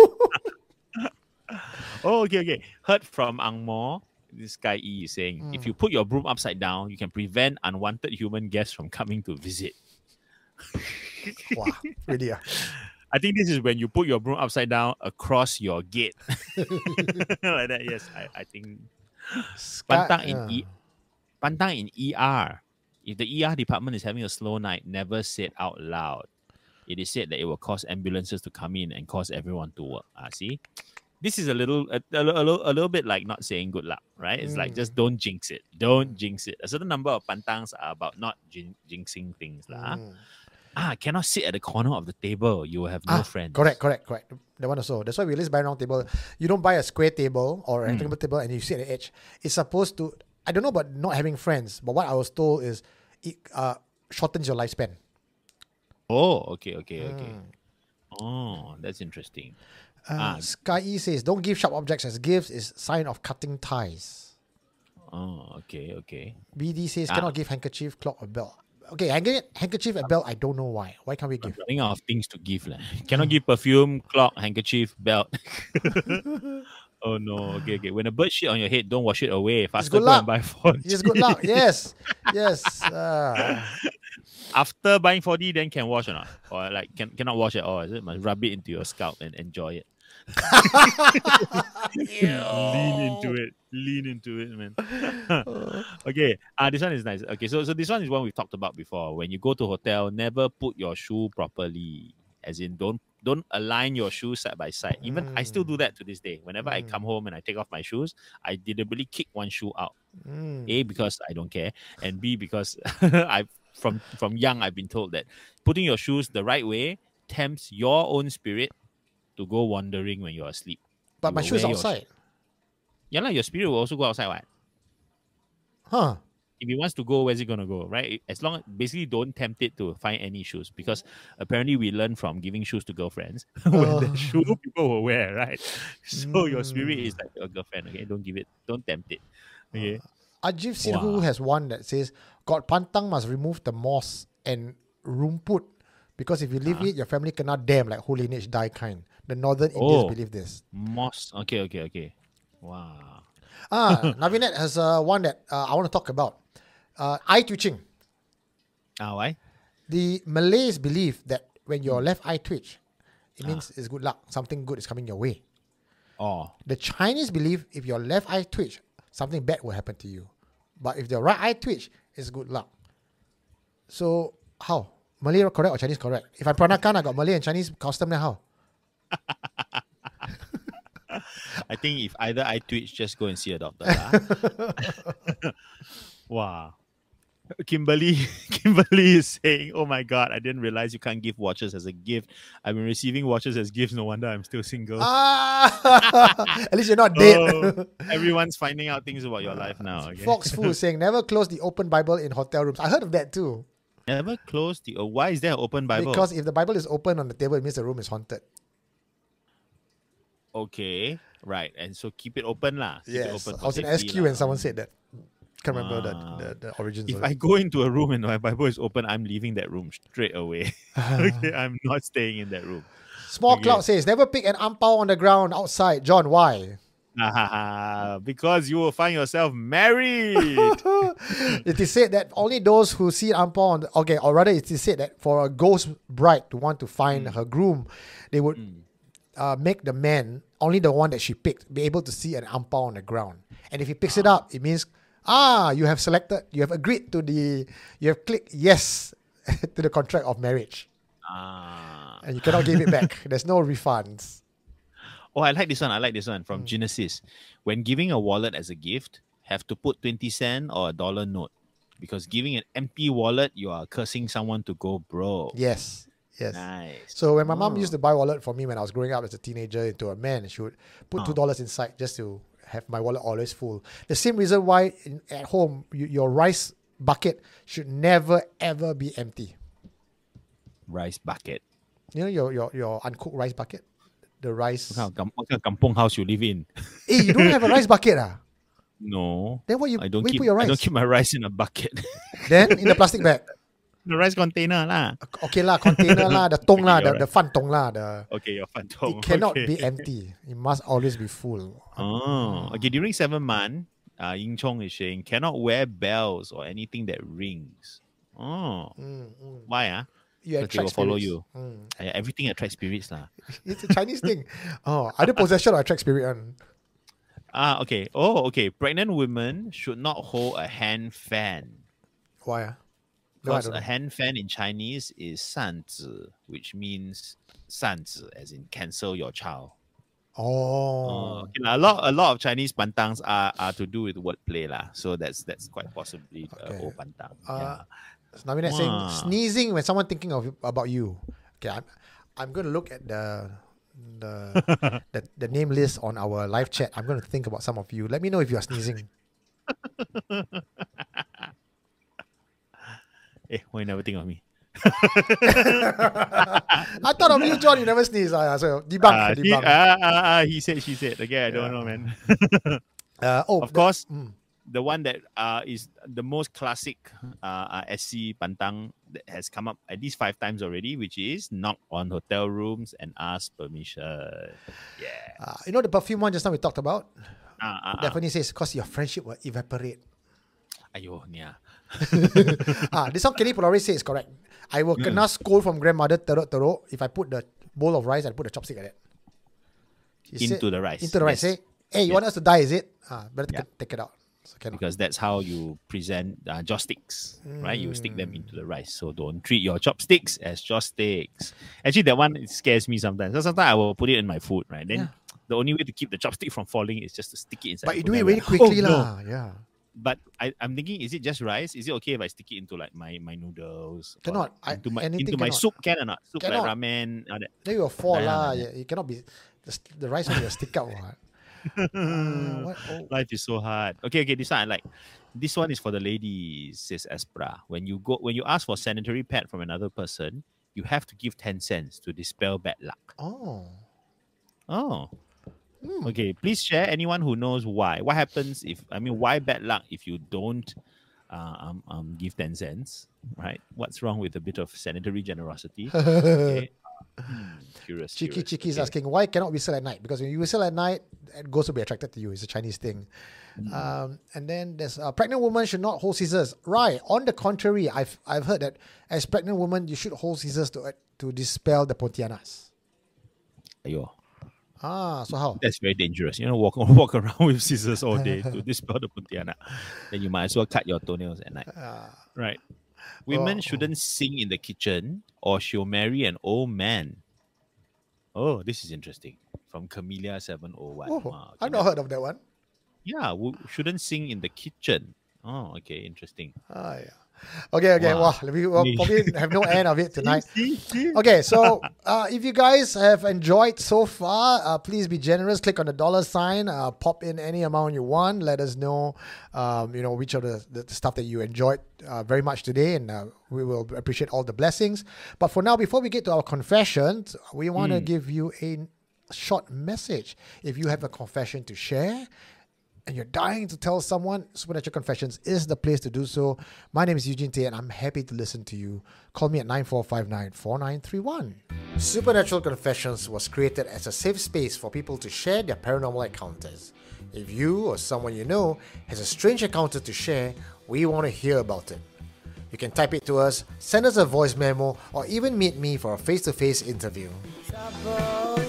Oh, okay, okay. Heard from Angmo. This guy E is saying, Hmm. if you put your broom upside down, you can prevent unwanted human guests from coming to visit. Wow, really? ah? I think this is when you put your broom upside down across your gate. Like that, yes. I, I think Sky- Pantang in uh, E Pantang in E R. If the E R department is having a slow night, never say it out loud. It is said that it will cause ambulances to come in and cause everyone to work. Ah, see? this is a little a, a, a, little, a little bit like not saying good luck, right? It's like just don't jinx it. Don't jinx it. A certain number of pantangs are about not jin- jinxing things. lah. Mm. Ah, cannot sit at the corner of the table. You will have no Ah, friends. correct, correct, correct. The one also. That's why we always buy round table. You don't buy a square table or a Hmm. rectangle table and you sit at the edge. It's supposed to. I don't know about not having friends, but what I was told is it uh, shortens your lifespan. Oh, okay, okay, okay. Hmm. Oh, that's interesting. Uh, Ah. Sky E says, "Don't give sharp objects as gifts. Is sign of cutting ties." Oh, okay, okay. B D says, Ah. "Cannot give handkerchief, clock, or belt." Okay, handker- handkerchief and belt. I don't know why. Why can't we give? Running out of things to give. lah. Cannot give perfume, clock, handkerchief, belt. Oh no, okay, okay. When a bird shit on your head, don't wash it away. Faster good go luck. and buy four D. Yes, good luck. Yes, yes. Uh, After buying four D, then can wash or not? Or like can cannot wash at all, is it? Must rub it into your scalp and enjoy it. Lean into it. Lean into it, man. Okay. Uh, this one is nice. Okay, so so this one is one we've talked about before. When you go to hotel, never put your shoe properly. As in, don't don't align your shoes side by side. Even I still do that to this day. Whenever I come home and I take off my shoes, I deliberately kick one shoe out. mm. A, because I don't care, and B, because I from from young I've been told that putting your shoes the right way tempts your own spirit to go wandering when you're asleep. But You my will shoes wear your outside. Yeah, lah, your spirit will also go outside, right? Huh? If it wants to go, where's it gonna go, right? As long basically don't tempt it to find any shoes, because apparently we learn from giving shoes to girlfriends when the Oh. shoe people will wear, right? So your spirit Mm. is like your girlfriend, okay? Don't give it, don't tempt it. Okay. Ajif Sinhu Wow. has one that says, God pantang must remove the moss and rumput because if you leave Ah. it, your family cannot damn like whole lineage die kind. The northern Indians Oh. believe this. Moss. Okay, okay, okay. Wow. Ah, Navinet has uh, one that uh, I want to talk about. Uh, eye twitching. Ah, why? The Malays believe that when your Hmm. left eye twitch, it Ah. means it's good luck. Something good is coming your way. Oh. The Chinese believe if your left eye twitch, something bad will happen to you. But if the right eye twitch, it's good luck. So how? Malay correct or Chinese correct? If I'm Peranakan, I got Malay and Chinese custom, then how? I think if either I twitch, just go and see a doctor. lah. Wow. Kimberly, Kimberly is saying, "Oh my God, I didn't realize you can't give watches as a gift. I've been receiving watches as gifts. No wonder I'm still single." Ah, at least you're not dead. Oh, everyone's finding out things about your life now. Okay? Fox Fu saying never close the open Bible in hotel rooms. I heard of that too. Never close the. Oh, why is there an open Bible? Because if the Bible is open on the table, it means the room is haunted. Okay, right, and so keep it open, lah. Keep it Yes, open I for was in safety S Q lah. and someone said that. Can't remember Ah. the, the, the origins If of I it. go into a room and my Bible is open, I'm leaving that room straight away. Okay, I'm not staying in that room. Small Okay. Cloud says never pick an ampao on the ground outside. John, why? Because you will find yourself married. It is said that only those who see an ampao on the, okay, or rather it is said that for a ghost bride to want to find her groom, they would uh, make the man, only the one that she picked, be able to see an ampao on the ground. And if he picks it up, it means, ah, you have selected, you have agreed to the, you have clicked yes to the contract of marriage. Ah. And you cannot give it back. There's no refunds. Oh, I like this one. I like this one from Hmm. Genesis. When giving a wallet as a gift, have to put twenty cent or a dollar note. Because giving an empty wallet, you are cursing someone to go broke. Yes. Yes. Nice. So when my mom Oh. used to buy wallet for me when I was growing up as a teenager into a man, she would put two dollars inside just to have my wallet always full. The same reason why in, at home you, your rice bucket should never ever be empty. Rice bucket. You know your your, your uncooked rice bucket, the rice. What kind, of, kam- what kind of kampong house you live in? Hey, you don't have a rice bucket, ah? No. Then what you I don't where you keep put your I rice? don't keep my rice in a bucket. Then in the plastic bag. The rice container lah. Okay lah, container lah, the tong lah, Okay, the, alright. the fan tong lah, the. Okay, your fantong. It cannot okay. be empty. It must always be full. Oh, okay. During seven month, uh, Ying Chong is saying cannot wear bells or anything that rings. Oh, Mm, mm. why ah? You Because they will attract follow spirits. you. Mm. Uh, everything attracts spirits lah. It's a Chinese thing. Oh, either possession or attract spirit. One. Ah, okay. Oh, okay. Pregnant women should not hold a hand fan. Why? Ah? No, I Because don't a know. hand fan in Chinese is 扇子, which means 扇子, as in cancel your child. Oh. Okay, lah, a lot a lot of Chinese pantangs are, are to do with wordplay lah. So that's that's quite possibly the Okay. old pantang. Uh, yeah. So Navina saying Wow. sneezing when someone thinking of about you. Okay, I'm I'm going to look at the the, the the name list on our live chat. I'm going to think about some of you. Let me know if you are sneezing. Eh, why you never think of me? I thought of you, John. You never sneeze. Uh, so debunk, Ah, he, debunk. ah, ah, ah, he said, she said. Okay, I don't Yeah. know, man. Uh, oh, Of the- course, mm. the one that uh, is the most classic uh, uh, S C pantang that has come up at least five times already, which is knock on hotel rooms and ask permission. Yeah. Uh, you know the perfume one just now we talked about? Ah, ah, ah. Definitely says because your friendship will evaporate. Ayo, yeah. ah, this one Kenny Polari says is correct. I will kena scold from grandmother teruk teruk if I put the bowl of rice and put the chopstick like that. She Into said- the rice. Into the rice. Yes. Say, hey, you want us to die, is it? Ah, better Yeah. take, take it out. So cannot. Because that's how you present uh, joysticks, right? You stick them Mm. into the rice. So don't treat your chopsticks as joysticks. Actually, that one it scares me sometimes. So sometimes I will put it in my food, right? Then Yeah. the only way to keep the chopstick from falling is just to stick it inside. But the you food. do it Then really I'm like, quickly, "Oh, no." lah. Yeah. But I, I'm thinking, is it just rice? Is it okay if I stick it into like my, my noodles? or Cannot. I- into my anything into my cannot. soup can or not? Soup Cannot. like ramen. all that. Then you will fall Yeah, lah. yeah. Yeah, it cannot be the, s- the rice one will stick out. What? Uh, what? Oh. Life is so hard. Okay, okay, this one I like. This one is for the ladies, says Espra. When you go when you ask for sanitary pad from another person, you have to give ten cents to dispel bad luck. Oh. Oh. Hmm. Okay, please share anyone who knows why. What happens if I mean why bad luck if you don't uh, um, um give ten cents, right? What's wrong with a bit of sanitary generosity? Okay. Hmm, curious. Cheeky curious. Cheeky is Okay. asking, why cannot whistle at night? Because when you whistle at night, ghosts will be attracted to you. It's a Chinese thing. Hmm. Um, and then there's a pregnant woman should not hold scissors. Right. On the contrary, I've I've heard that as pregnant woman, you should hold scissors to to dispel the pontianas. Ayo. Ah, so how? That's very dangerous. You know, walk walk around with scissors all day to dispel the puntianak. Then you might as well cut your toenails at night. Ah, Right. Women Oh. shouldn't sing in the kitchen or she'll marry an old man. Oh, this is interesting. From Camellia seven oh one. oh, Wow, okay, I've not heard of that one. Yeah, we shouldn't sing in the kitchen. Oh, okay, interesting. Ah, yeah. Okay, okay. Wow. Wow, we will Me. probably have no end of it tonight. See, see? Okay, so uh, if you guys have enjoyed so far, uh, please be generous. Click on the dollar sign. Uh, pop in any amount you want. Let us know, um, you know, which of the, the stuff that you enjoyed uh, very much today, and uh, we will appreciate all the blessings. But for now, before we get to our confessions, we want to give you a short message. If you have a confession to share, and you're dying to tell someone, Supernatural Confessions is the place to do so. My name is Eugene Tay, and I'm happy to listen to you. Call me at nine four five nine, four nine three one. Supernatural Confessions was created as a safe space for people to share their paranormal encounters. If you or someone you know has a strange encounter to share, we want to hear about it. You can type it to us, send us a voice memo, or even meet me for a face-to-face interview. trouble.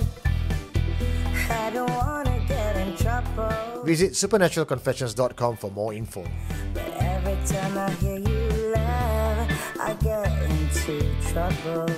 I don't wanna get in trouble. Visit supernatural confessions dot com for more info. But every time I hear you laugh, I get into trouble.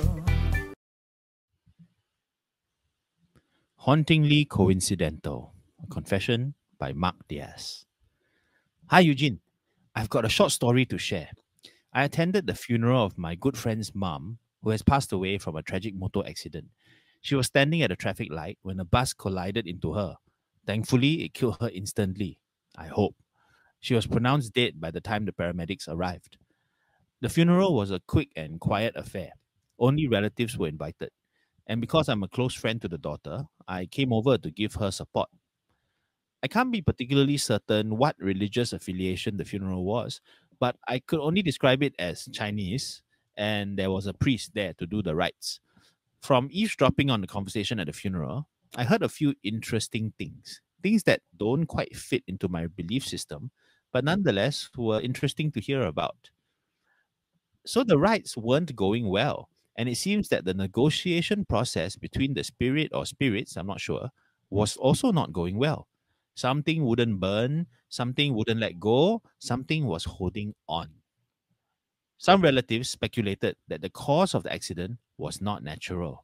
Hauntingly Coincidental. A confession by Mark Diaz. Hi, Eugene. I've got a short story to share. I attended the funeral of my good friend's mum, who has passed away from a tragic motor accident. She was standing at a traffic light when a bus collided into her. Thankfully, it killed her instantly. I hope. She was pronounced dead by the time the paramedics arrived. The funeral was a quick and quiet affair. Only relatives were invited. And because I'm a close friend to the daughter, I came over to give her support. I can't be particularly certain what religious affiliation the funeral was, but I could only describe it as Chinese, and there was a priest there to do the rites. From eavesdropping on the conversation at the funeral, I heard a few interesting things, things that don't quite fit into my belief system, but nonetheless were interesting to hear about. So the rites weren't going well, and it seems that the negotiation process between the spirit or spirits, I'm not sure, was also not going well. Something wouldn't burn, something wouldn't let go, something was holding on. Some relatives speculated that the cause of the accident was not natural,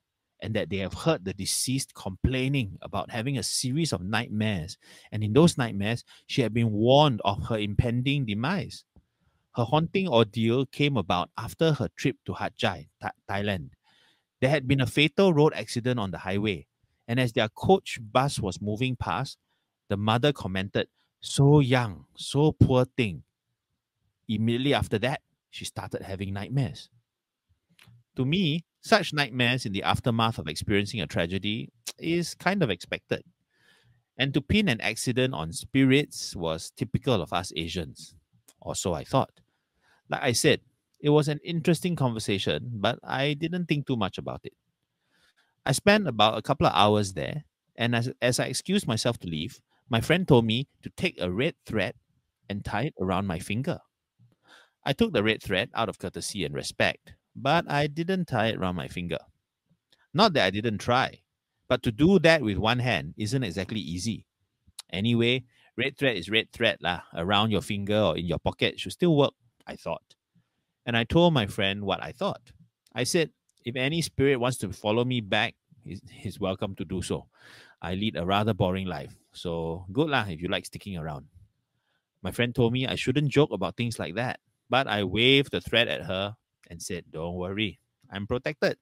and that they have heard the deceased complaining about having a series of nightmares. And in those nightmares, she had been warned of her impending demise. Her haunting ordeal came about after her trip to Hat Yai, Tha- Thailand. There had been a fatal road accident on the highway, and as their coach bus was moving past, the mother commented, "So young, so poor thing." Immediately after that, she started having nightmares. To me, such nightmares in the aftermath of experiencing a tragedy is kind of expected. And to pin an accident on spirits was typical of us Asians, or so I thought. Like I said, it was an interesting conversation, but I didn't think too much about it. I spent about a couple of hours there, and as, as I excused myself to leave, my friend told me to take a red thread and tie it around my finger. I took the red thread out of courtesy and respect, but I didn't tie it around my finger. Not that I didn't try, but to do that with one hand isn't exactly easy. Anyway, red thread is red thread lah. Around your finger or in your pocket should still work, I thought. And I told my friend what I thought. I said, if any spirit wants to follow me back, he's, he's welcome to do so. I lead a rather boring life, so good lah if you like sticking around. My friend told me I shouldn't joke about things like that, but I waved the thread at her and said, don't worry, I'm protected.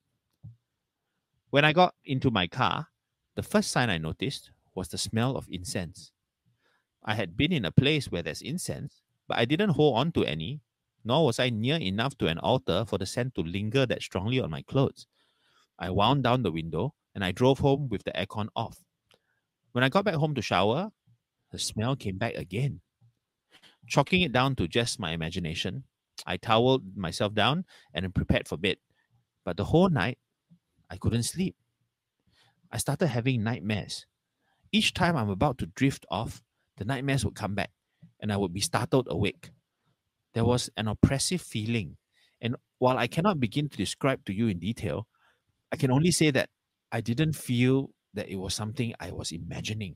When I got into my car, the first sign I noticed was the smell of incense. I had been in a place where there's incense, but I didn't hold on to any, nor was I near enough to an altar for the scent to linger that strongly on my clothes. I wound down the window and I drove home with the aircon off. When I got back home to shower, the smell came back again. Chalking it down to just my imagination, I toweled myself down and prepared for bed. But the whole night, I couldn't sleep. I started having nightmares. Each time I'm about to drift off, the nightmares would come back and I would be startled awake. There was an oppressive feeling, and while I cannot begin to describe to you in detail, I can only say that I didn't feel that it was something I was imagining.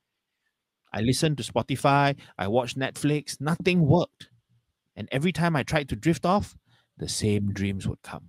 I listened to Spotify, I watched Netflix, nothing worked. And every time I tried to drift off, the same dreams would come.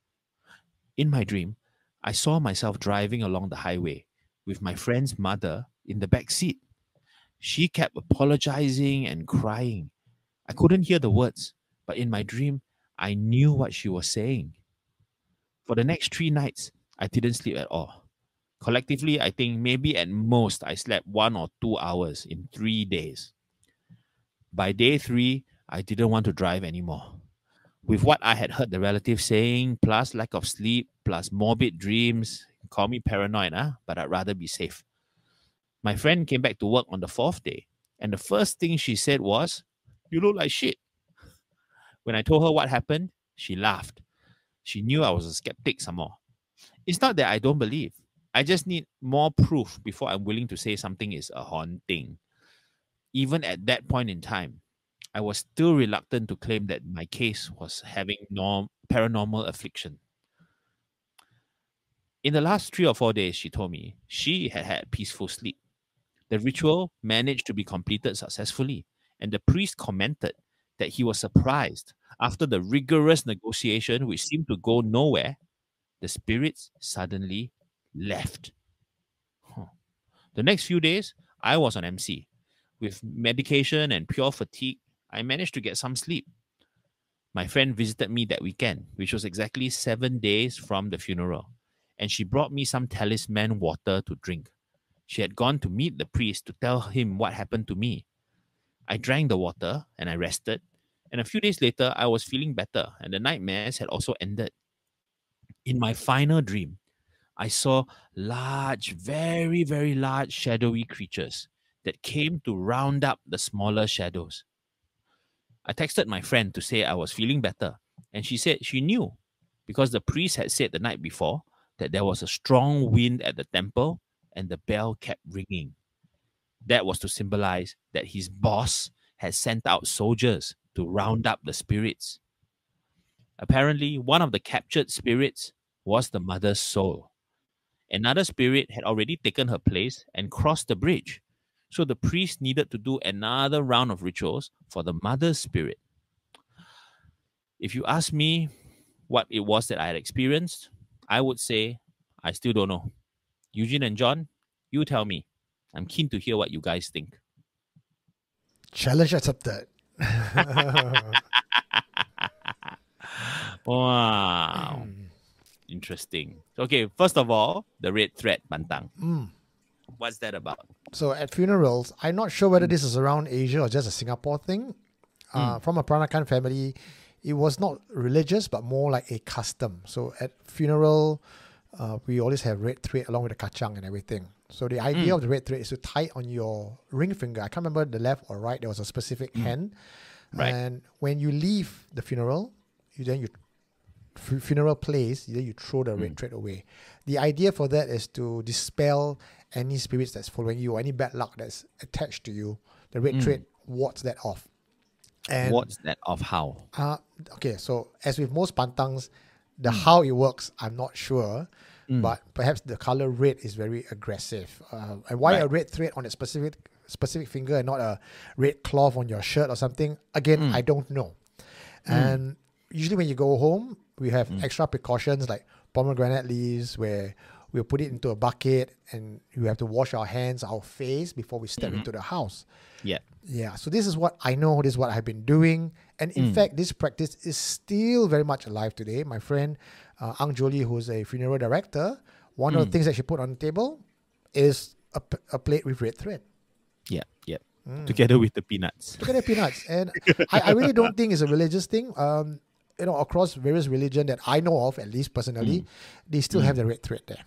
In my dream, I saw myself driving along the highway with my friend's mother in the back seat. She kept apologizing and crying. I couldn't hear the words, but in my dream, I knew what she was saying. For the next three nights, I didn't sleep at all. Collectively, I think maybe at most I slept one or two hours in three days. By day three, I didn't want to drive anymore. With what I had heard the relatives saying, plus lack of sleep, plus morbid dreams, call me paranoid, huh? But I'd rather be safe. My friend came back to work on the fourth day, and the first thing she said was, "You look like shit." When I told her what happened, she laughed. She knew I was a skeptic some more. It's not that I don't believe. I just need more proof before I'm willing to say something is a haunting. Even at that point in time, I was still reluctant to claim that my case was having norm- paranormal affliction. In the last three or four days, she told me, she had had peaceful sleep. The ritual managed to be completed successfully, and the priest commented that he was surprised after the rigorous negotiation, which seemed to go nowhere, the spirits suddenly left. Huh. The next few days, I was on M C. With medication and pure fatigue, I managed to get some sleep. My friend visited me that weekend, which was exactly seven days from the funeral, and she brought me some talisman water to drink. She had gone to meet the priest to tell him what happened to me. I drank the water and I rested, and a few days later, I was feeling better, and the nightmares had also ended. In my final dream, I saw large, very, very large shadowy creatures that came to round up the smaller shadows. I texted my friend to say I was feeling better, and she said she knew because the priest had said the night before that there was a strong wind at the temple and the bell kept ringing. That was to symbolize that his boss had sent out soldiers to round up the spirits. Apparently, one of the captured spirits was the mother's soul. Another spirit had already taken her place and crossed the bridge, so the priest needed to do another round of rituals for the mother's spirit. If you ask me what it was that I had experienced, I would say I still don't know. Eugene and John, you tell me. I'm keen to hear what you guys think. Challenge accepted. Wow. Interesting. Okay, first of all, the red thread, Bantang. Mm. What's that about? So at funerals, I'm not sure whether this is around Asia or just a Singapore thing. Uh, from a Peranakan family, it was not religious, but more like a custom. So at funeral, uh, we always have red thread along with the kacang and everything. So the idea Mm. of the red thread is to tie it on your ring finger. I can't remember the left or right. There was a specific hand. Right. And when you leave the funeral, you then you f- funeral place, then you throw the red thread away. The idea for that is to dispel any spirits that's following you or any bad luck that's attached to you. The red thread wards that off. And What's that of how? uh, okay, so as with most pantangs, the how it works, I'm not sure. But perhaps the color red is very aggressive. Uh, and why a Right. red thread on a specific specific finger and not a red cloth on your shirt or something? Again, I don't know. And usually when you go home, we have extra precautions like pomegranate leaves where we'll put it into a bucket and we have to wash our hands, our face before we step into the house. Yeah. Yeah, so this is what I know, this is what I've been doing. And in fact, this practice is still very much alive today. My friend, uh, Ang Jolie, who's a funeral director, one of the things that she put on the table is a, p- a plate with red thread. Yeah. Yeah. Together with the peanuts. Look at the peanuts. And I, I really don't think it's a religious thing. Um, you know, across various religion that I know of, at least personally, they still have the red thread there.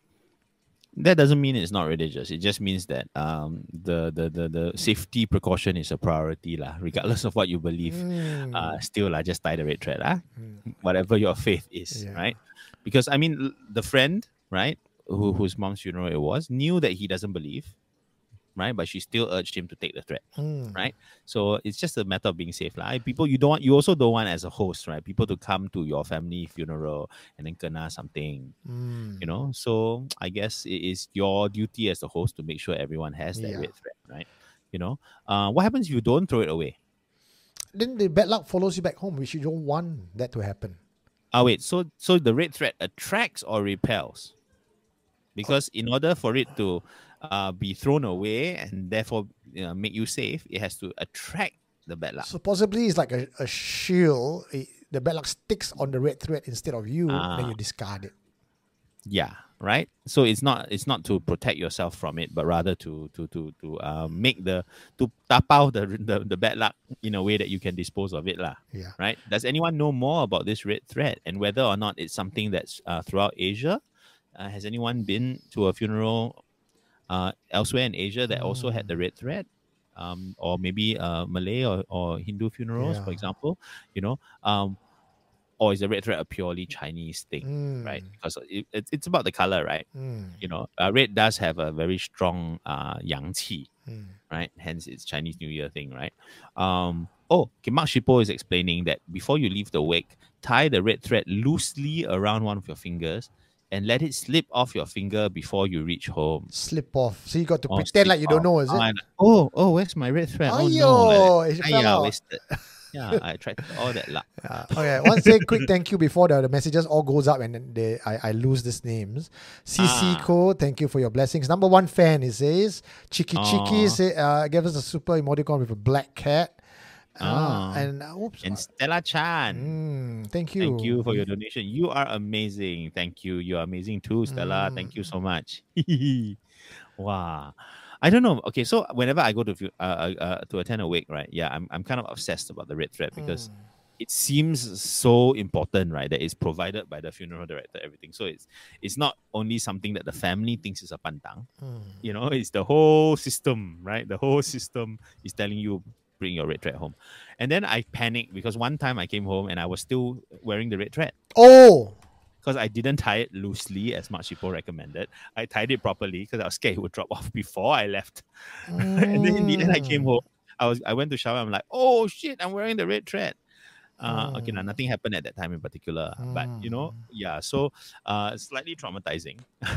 That doesn't mean it's not religious. It just means that um, the, the, the, the safety precaution is a priority, lah, regardless of what you believe. Uh, still, lah, just tie the red thread, ah, whatever your faith is, Yeah. right? Because, I mean, l- the friend, right, who, whose mom's funeral it was, knew that he doesn't believe, right? But she still urged him to take the thread, right? So it's just a matter of being safe, lah. People, you don't want, you also don't want as a host, right? People to come to your family funeral and then kena something, you know. So I guess it is your duty as the host to make sure everyone has that Yeah. red thread, right? You know, uh, what happens if you don't throw it away? Then the bad luck follows you back home, which you don't want that to happen. Ah, wait. So, so the red thread attracts or repels? Because in order for it to uh, be thrown away and therefore you know, make you safe, it has to attract the bad luck. So possibly it's like a, a shield. It- the bad luck sticks on the red thread instead of you, Ah. then you discard it. Yeah, right. So it's not it's not to protect yourself from it, but rather to to to to uh, make the to tap out the, the the bad luck in a way that you can dispose of it, lah. Yeah. Right. Does anyone know more about this red thread and whether or not it's something that's uh, throughout Asia? Uh, has anyone been to a funeral uh, elsewhere in Asia that also had the red thread? Um, or maybe uh, Malay or, or Hindu funerals, for Yeah. example, you know, um, or is the red thread a purely Chinese thing, Mm. right? Because it, it, it's about the color, right? Mm. You know, uh, red does have a very strong uh, yang qi, Mm. right? Hence, it's Chinese New Year thing, right? Um, oh, okay, Mark Shippo is explaining that before you leave the wake, tie the red thread loosely around one of your fingers and let it slip off your finger before you reach home. Slip off. So you got to Or pretend slip like you don't off. know, is it? Oh, and- oh, oh, where's my red thread? Oh, no. Aiyo, Like it that. fell Aiya, out. wasted. Yeah, I tried all that luck. Yeah. Okay, one say quick thank you before the, the messages all goes up and then they I, I lose these names. C C Ah. Co, thank you for your blessings. Number one fan, it says. Chiki Chiki Aw. say, uh, gave us a super emoticon with a black cat. Uh, Ah. and uh, oops. And Stella Chan. Mm, thank you. Thank you for your donation. You are amazing. Thank you. You are amazing too, Stella. Mm. Thank you so much. Wow. I don't know. Okay, so whenever I go to fu- uh, uh, uh, to attend a wake, right? Yeah, I'm I'm kind of obsessed about the red thread because Mm. it seems so important, right? That it's provided by the funeral director, everything. So it's it's not only something that the family thinks is a pantang. Mm. You know, it's the whole system, right? The whole system is telling you bring your red thread home. And then I panicked because one time I came home and I was still wearing the red thread Oh, because I didn't tie it loosely as Mark Shippo recommended. I tied it properly because I was scared it would drop off before I left. And then in the end, I came Mm. home. I was I went to shower. I'm like, oh shit, I'm wearing the red thread. Uh, okay, now Mm. nothing happened at that time in particular, but you know, yeah. So, uh, slightly traumatizing.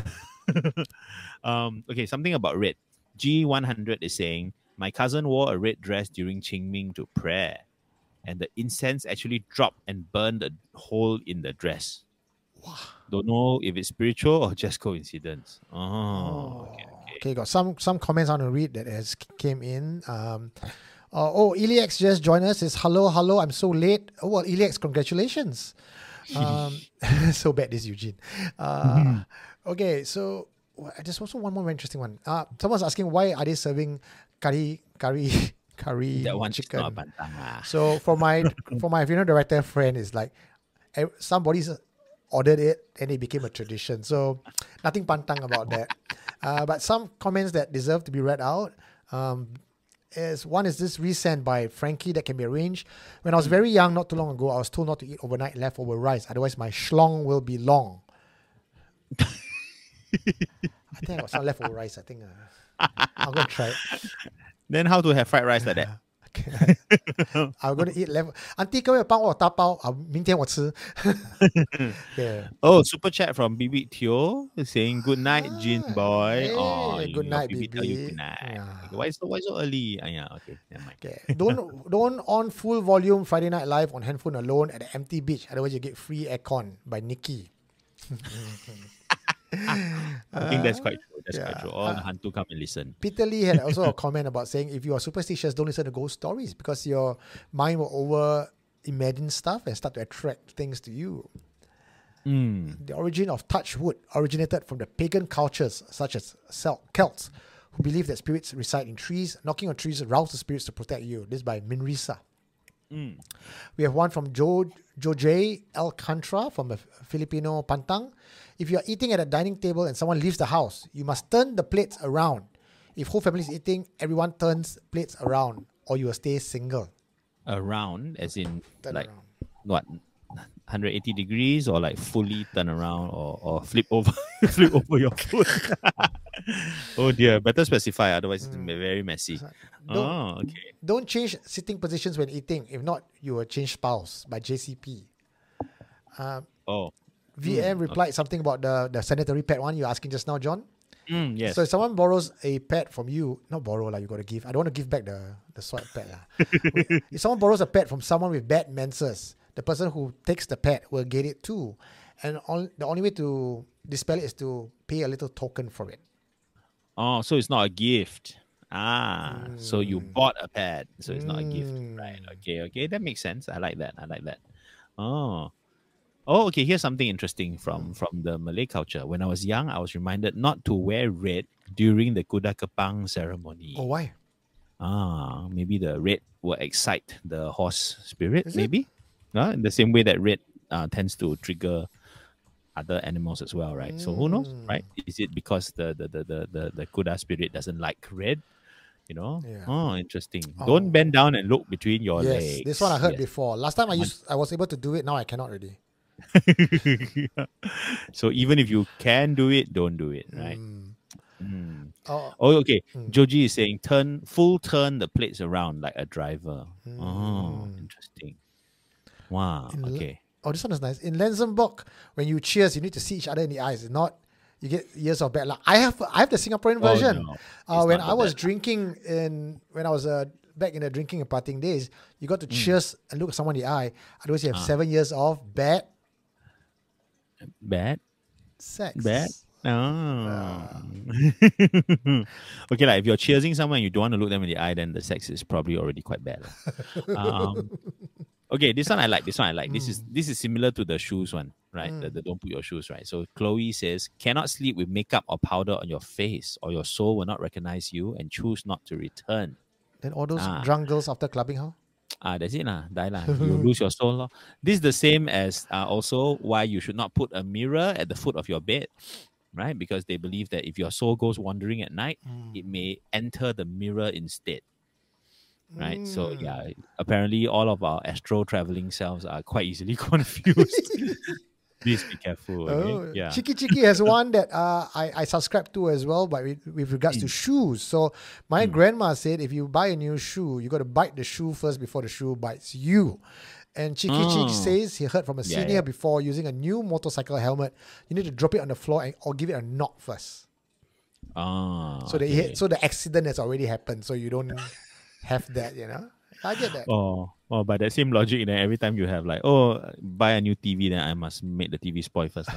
um, okay, something about red. G one hundred is saying my cousin wore a red dress during Qingming to prayer, and the incense actually dropped and burned a hole in the dress. Wow. Don't know if it's spiritual or just coincidence. Oh, okay, okay. Okay, got some some comments I want to read that has came in. Um, uh, oh, Eliax just joined us. Says hello, hello. I'm so late. Oh well, Eliax, congratulations. Um, so bad, this Eugene. Uh, okay, so wha- there's also one more interesting one. Uh, someone's asking why are they serving curry, curry, curry That one's chicken? not pantang. ah. So for my for my funeral director friend, is like eh, somebody's ordered it and it became a tradition. So nothing pantang about that. Uh, but some comments that deserve to be read out. Um, is one is this resent by Frankie that can be arranged. When I was very young, not too long ago, I was told not to eat overnight leftover rice, otherwise my schlong will be long. I think I got some leftover rice. I think uh, I'm gonna try it. Then how to have fried rice like that? Okay. I'm gonna eat left. Auntie 各位帮我打包啊，明天我吃。Yeah. Oh, super chat from Bibi Teo saying good night, Jin boy. Hey, oh, good your night, Bibi tell you Bibi. good night. Yeah. Okay, why so why so early? Ah, yeah, okay, never mind. Okay. Don't don't on full volume Friday Night Live on handphone alone at an empty beach. Otherwise, you get free aircon by Nikki. I think that's quite true. That's yeah. quite true. All the hantu come and listen. Peter Lee had also a comment about saying if you are superstitious, don't listen to ghost stories because your mind will over imagine stuff and start to attract things to you. Mm. The origin of touch wood originated from the pagan cultures such as Cel- Celts, who believe that spirits reside in trees. Knocking on trees arouse the spirits to protect you. This is by Minrisa. Mm. We have one from Jo Jose Alcantara from a Filipino pantang. If you are eating at a dining table and someone leaves the house, you must turn the plates around. If whole family is eating, everyone turns plates around, or you will stay single. Around, as in Turn like around. what, one hundred eighty degrees, or like fully turn around, or, or flip over, flip over your foot. Oh dear, better specify, otherwise it's very messy. Don't, Oh, okay. don't change sitting positions when eating. If not, you will change spouse by J C P. Um, Oh, V M replied something about the, the sanitary pad one you're asking just now, John. mm, yes. So if someone borrows a pad from you, not borrow, like you got to give. I don't want to give back the, the swipe pad. lah. If someone borrows a pad from someone with bad menses, the person who takes the pad will get it too. And on, the only way to dispel it is to pay a little token for it. Oh, so it's not a gift. Ah, so you bought a pad, so it's not a gift, right? Okay, okay, that makes sense. I like that. I like that. Oh, oh, okay. Here's something interesting from from the Malay culture. When I was young, I was reminded not to wear red during the Kuda Kepang ceremony. Oh, why? Ah, maybe the red will excite the horse spirit. Is it? maybe, uh, in the same way that red uh, tends to trigger other animals as well, right? So who knows, right? Is it because the the the the the, the Kuda spirit doesn't like red? You know? Yeah. Oh, interesting. Oh. Don't bend down and look between your Yes, legs. this one I heard Yes. before. Last time I used, I was able to do it. Now I cannot already. So even if you can do it, don't do it, right? Mm. Mm. Oh, Oh, okay. Joji is saying turn full turn the plates around like a driver. Oh, interesting. Wow. In Le- Okay. oh, this one is nice. In Lenzenbok, when you cheers, you need to see each other in the eyes. If not, you get years of bad luck. I have I have the Singaporean Oh, version. no. Uh, It's when not I the was bad luck. drinking in when I was uh, back in the drinking and partying days, you got to cheers and look someone in the eye. Otherwise, you have seven years of bad Bad. sex. Bad. Oh. Okay, like if you're cheersing someone and you don't want to look them in the eye, then the sex is probably already quite bad. lah. um, okay, this one I like. This one I like. This is this is similar to the shoes one, right? The, the don't put your shoes, right? So Chloe says, cannot sleep with makeup or powder on your face, or your soul will not recognize you and choose not to return. Then all those Ah. drunk girls after clubbing, how? Ah, that's it lah. Die lah. You lose your soul lor. This is the same as uh, also why you should not put a mirror at the foot of your bed, right? Because they believe that if your soul goes wandering at night, it may enter the mirror instead, right? So yeah, apparently all of our astral traveling selves are quite easily confused. Please be careful. Okay? Oh, Yeah. Chiki Chiki has one that uh, I, I subscribe to as well, but with, with regards to shoes. So my grandma said if you buy a new shoe, you got to bite the shoe first before the shoe bites you. And Chiki Oh. Chiki says he heard from a Yeah, senior yeah. before using a new motorcycle helmet, you need to drop it on the floor and, or give it a knock first. Ah, So the okay. so the accident has already happened, so you don't have that, you know. I get that. Oh, oh, by that same logic, then every time you have like, oh, buy a new T V, then I must make the T V spoil first. lah.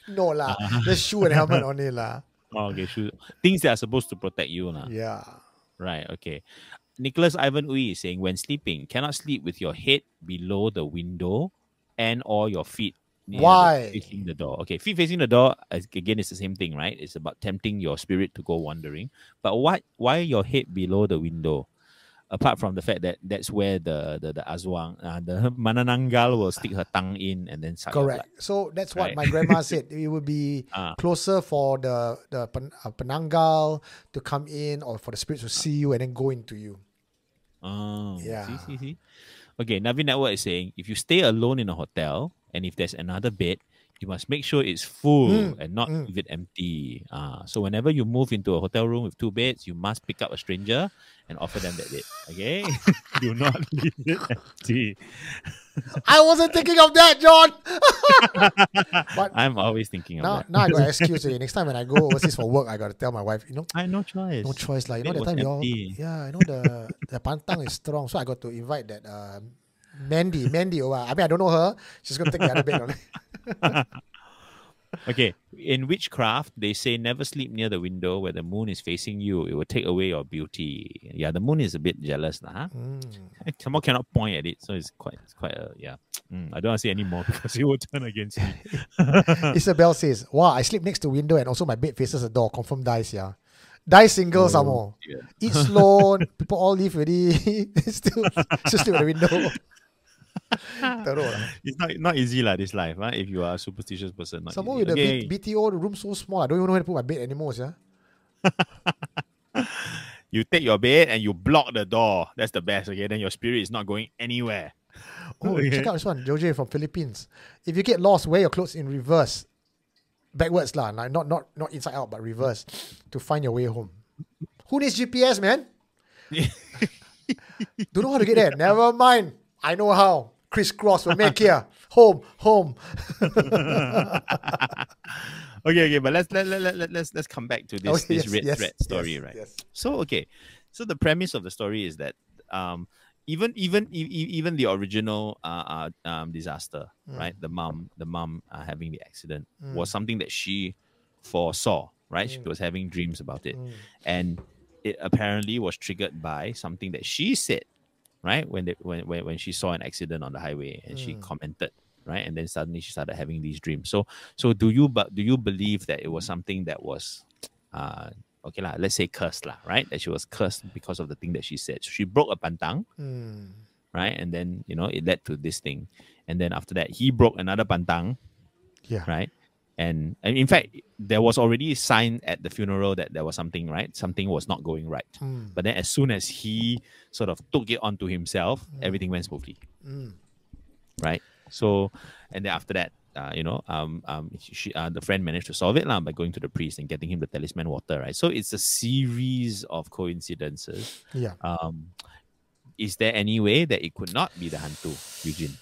No lah. Just shoe and helmet only lah. Oh, okay, sure. Things that are supposed to protect you. Nah. Yeah. Right, okay. Nicholas Ivan Uy is saying, when sleeping, cannot sleep with your head below the window and or your feet near the- Why? facing the door. Okay, feet facing the door, as- again, it's the same thing, right? It's about tempting your spirit to go wandering. But what? Why your head below the window? Apart from the fact that that's where the the, the Azwang, uh, the Manananggal will stick her tongue in and then suck your blood. Correct. So that's what Right. my grandma said. It would be Ah. closer for the the pen, uh, penanggal to come in, or for the spirits to see you and then go into you. Oh, Yeah. see, see, see. Okay, Navi Network is saying, if you stay alone in a hotel and if there's another bed, you must make sure it's full Mm, and not mm. leave it empty. Ah, so whenever you move into a hotel room with two beds, you must pick up a stranger and offer them that bed. Okay, do not leave it empty. I wasn't thinking of that, John. But I'm always thinking of now, that. now I got an excuse. already. Next time when I go overseas for work, I got to tell my wife, you know, I had no choice. no choice. Like, you know, Bed that was time you all, empty. yeah, I know the the pantang is strong, so I got to invite that uh, Mandy, Mandy. Or what. I mean, I don't know her. She's gonna take the other bed. Only. Okay, in witchcraft, they say never sleep near the window where the moon is facing you. It will take away your beauty. Yeah, the moon is a bit jealous, lah. Huh? Mm. Someone cannot point at it, so it's quite, it's quite a yeah. Mm, I don't want to say any more because it will turn against me. Isabel says, "Wow, I sleep next to window and also my bed faces the door. Confirm dies, yeah. Die single some more. Yeah. Eat slow. People all leave already. still, still sleep at the window. Teruk lah. It's not not easy lah this life, huh? If you are a superstitious person. Not Some more easy. with the Okay. B- BTO, the room so small. I don't even know where to put my bed anymore, yeah. You take your bed and you block the door. That's the best. Okay, then your spirit is not going anywhere. Oh, Okay. check out this one, Joje from Philippines. If you get lost, wear your clothes in reverse, backwards lah, like not not not inside out, but reverse, to find your way home. Who needs G P S, man? Don't know how to get there. Never mind. I know how. Crisscross will make here. Home, home. Okay, okay, but let's let, let, let, let, let's let's come back to this, Okay, this yes, red yes, thread story, yes, right? yes. So okay, so the premise of the story is that um even even e- e- even the original uh, uh um disaster, Mm. right? The mom the mom uh, having the accident Mm. was something that she foresaw, right? She Mm. was having dreams about it, Mm. and it apparently was triggered by something that she said, right? When they, when, when when she saw an accident on the highway and she Mm. commented, right? And then suddenly she started having these dreams. So so do you but do you believe that it was something that was uh okay lah, let's say cursed lah, right? That she was cursed because of the thing that she said. So she broke a pantang, Mm. right? And then you know it led to this thing. And then after that, he broke another pantang, Yeah. right? And, and in fact, there was already a sign at the funeral that there was something, right? Something was not going right. Mm. But then as soon as he sort of took it onto himself, Mm. everything went smoothly, Mm. right? So, and then after that, uh, you know, um, um, she, uh, the friend managed to solve it lah by going to the priest and getting him the talisman water, right? So it's a series of coincidences. Yeah. Um, is there any way that it could not be the hantu, Eugene?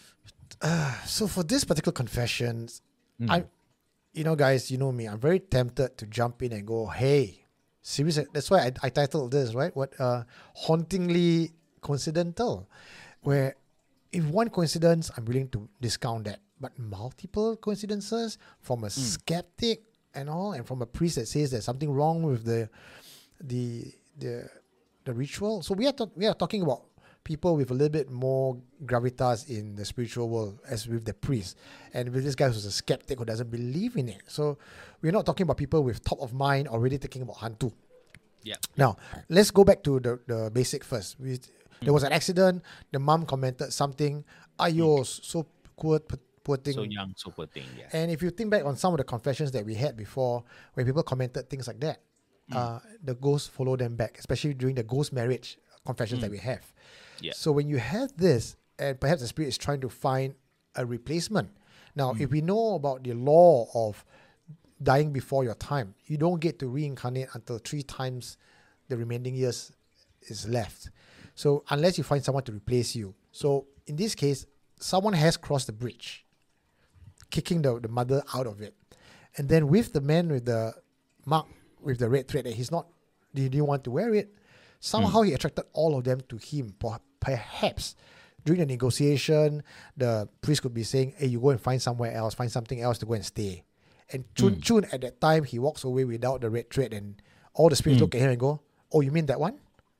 So for this particular confession, Mm. I, you know, guys, you know me. I'm very tempted to jump in and go, "Hey, seriously." That's why I, I titled this right. What uh, hauntingly coincidental, where if one coincidence, I'm willing to discount that, but multiple coincidences from a skeptic and all, and from a priest that says there's something wrong with the, the the the ritual. So we are ta- we are talking about people with a little bit more gravitas in the spiritual world, as with the priest, and with this guy who's a skeptic who doesn't believe in it. So we're not talking about people with top of mind already thinking about hantu. Yeah. Now let's go back to the, the basic first. We, there was an accident. The mom commented something. Ayo, so poor, poor thing. So young, so poor thing, yeah. And if you think back on some of the confessions that we had before, when people commented things like that, Mm. uh, the ghosts follow them back, especially during the ghost marriage confessions that we have. Yeah. So when you have this, and perhaps the spirit is trying to find a replacement. Now, if we know about the law of dying before your time, you don't get to reincarnate until three times the remaining years is left. So unless you find someone to replace you. So in this case, someone has crossed the bridge, kicking the, the mother out of it. And then with the man with the mark, with the red thread that he's not, he didn't want to wear it, somehow he attracted all of them to him. Per- Perhaps during the negotiation, the priest could be saying, "Hey, you go and find somewhere else, find something else to go and stay." And Chun Mm. Chun, at that time, he walks away without the red thread, and all the spirits Mm. look at him and go, "Oh, you mean that one?"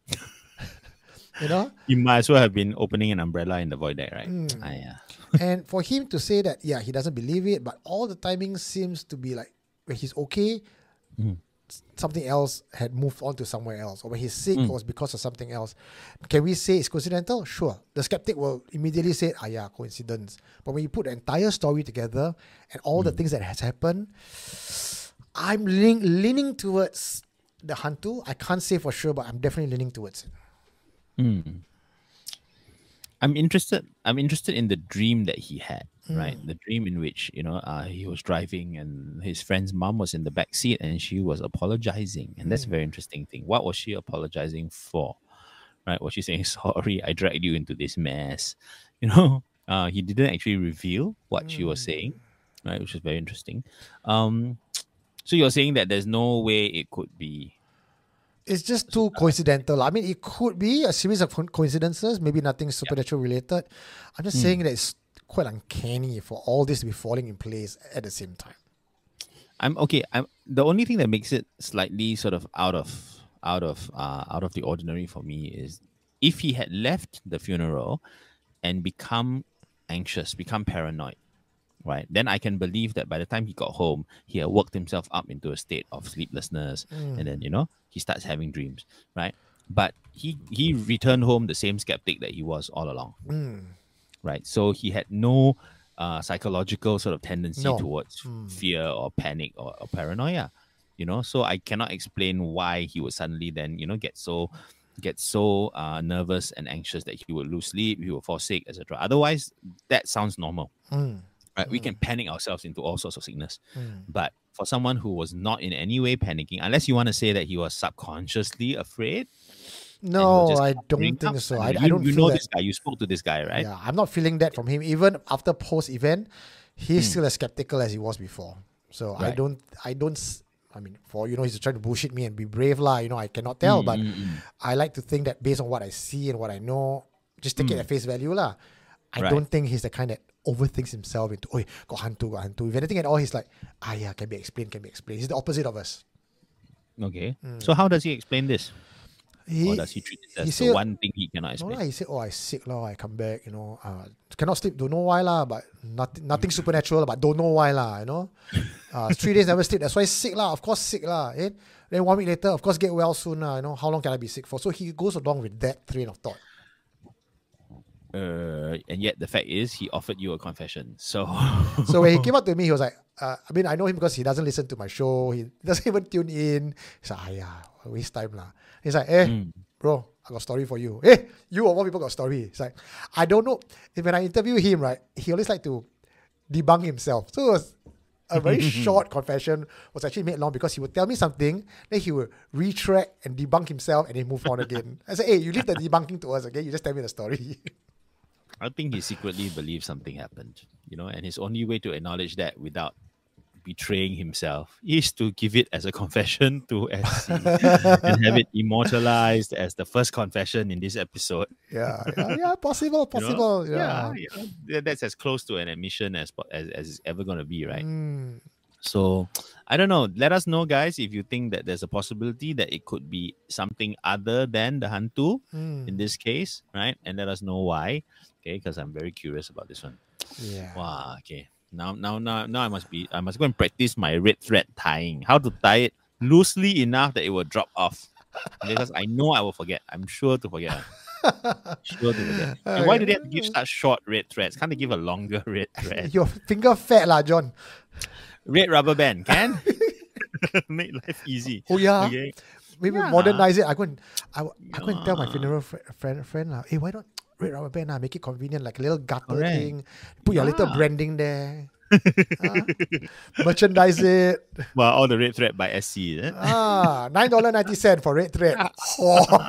You know? You might as well have been opening an umbrella in the void deck, right? Mm. Ah, yeah. And for him to say that, yeah, he doesn't believe it, but all the timing seems to be like when he's okay, Mm. s- something else had moved on to somewhere else, or when he's sick, Mm. it was because of something else. Can we say it's coincidental? Sure. The skeptic will immediately say, ah, yeah, coincidence. But when you put the entire story together and all the things that has happened, I'm leaning, leaning towards the Hantu. I can't say for sure, but I'm definitely leaning towards it. Mm. I'm interested. I'm interested in the dream that he had, right? The dream in which you know uh, he was driving and his friend's mom was in the back seat and she was apologizing, and that's a very interesting thing. What was she apologizing for? Right? Was she saying sorry? I dragged you into this mess. You know, uh, he didn't actually reveal what she was saying, right? Which is very interesting. Um, so you're saying that there's no way it could be. It's just too coincidental. I mean, it could be a series of co- coincidences, maybe nothing supernatural related. I'm just saying that it's quite uncanny for all this to be falling in place at the same time. I'm okay. I'm the only thing that makes it slightly sort of out of out of uh, out of the ordinary for me is if he had left the funeral and become anxious, become paranoid, right? Then I can believe that by the time he got home, he had worked himself up into a state of sleeplessness, and then you know he starts having dreams, right? But he he returned home the same skeptic that he was all along, right? So he had no uh, psychological sort of tendency No. towards fear or panic or, or paranoia, you know. So I cannot explain why he would suddenly then you know get so get so uh, nervous and anxious that he would lose sleep, he would fall sick, et cetera. Otherwise, that sounds normal. Right? We can panic ourselves into all sorts of sickness. But for someone who was not in any way panicking, unless you want to say that he was subconsciously afraid. and he was No, just I covering don't think up. so. don't I, know. I you, don't you feel know that. this guy. You spoke to this guy, right? Yeah, I'm not feeling that from him. Even after post event, he's still as skeptical as he was before. So I Right. don't, I don't. s- I mean, for you know, he's trying to bullshit me and be brave, lah. You know, I cannot tell, but I like to think that based on what I see and what I know, just take it at face value, lah. I Right. don't think he's the kind that overthinks himself into, oh, got hantu, got hantu. If anything at all, he's like, ah, yeah, can be explained, can be explained. He's the opposite of us. Okay. So how does he explain this? He, Or does he treat it as he the said- one thing he cannot No explain? lah, he said, oh, I sick lah, I come back, you know, uh, cannot sleep, don't know why lah, but nothing, nothing supernatural, but don't know why lah, you know. Uh, three days never sleep, that's why sick lah, of course sick lah. Eh? Then one week later, of course get well soon lah, you know, how long can I be sick for? So he goes along with that train of thought. Uh, and yet the fact is he offered you a confession. So So when he came up to me, he was like, uh, I mean, I know him because he doesn't listen to my show, he doesn't even tune in. He's like, ah, yeah, waste time lah. He's like, eh, bro, I got a story for you. Eh, you or more people got a story. It's like, I don't know. When I interview him, right, he always like to debunk himself. So it was a very short confession, was actually made long because he would tell me something, then he would retract and debunk himself and then move on again. I said, hey, you leave the debunking to us, okay? You just tell me the story. I think he secretly believes something happened, you know, and his only way to acknowledge that without betraying himself is to give it as a confession to S C and have it immortalized as the first confession in this episode. yeah, yeah, yeah, possible, you know? possible. Yeah, Yeah. you know, that- that's as close to an admission as po- as, as it's ever going to be, right? Mm. So I don't know. Let us know, guys, if you think that there's a possibility that it could be something other than the hantu Mm. in this case, right? And let us know why. Okay, because I'm very curious about this one. Yeah. Wow. Okay. Now, now, now, now, I must be. I must go and practice my red thread tying. How to tie it loosely enough that it will drop off. Because I know I will forget. I'm sure to forget. Sure to forget. And why do they have to give such short red threads? Can't they give a longer red thread? Your finger fat lah, John. Red rubber band, can? Make life easy. Oh yeah. Okay. Maybe Yeah. modernize it. I go and I, I go and tell my Yeah. funeral fr- friend friend lah. Hey, why not red rubber band lah? Make it convenient, like a little gutter Correct. thing. Put your little Yeah. branding there. Ah, merchandise it. Well, all the red thread by S C, is it? Ah, nine dollar ninety cent for red thread. Oh.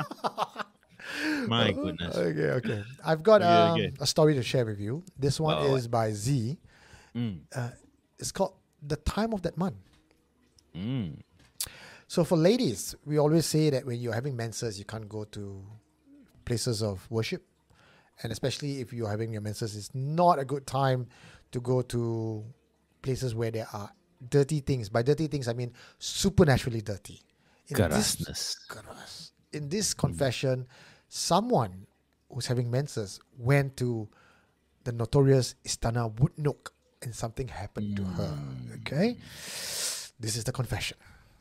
My goodness. Okay, okay. I've got Okay, um, okay. a story to share with you. This one Wow, is by Z. Mm. Uh, it's called The Time of That Month. Mm. So for ladies, we always say that when you're having menses, you can't go to places of worship. And especially if you're having your menses, it's not a good time to go to places where there are dirty things. By dirty things, I mean supernaturally dirty. In this, Kerasness. in this confession, someone who's having menses went to the notorious Istana Woodnook and something happened to her. Okay? This is the confession.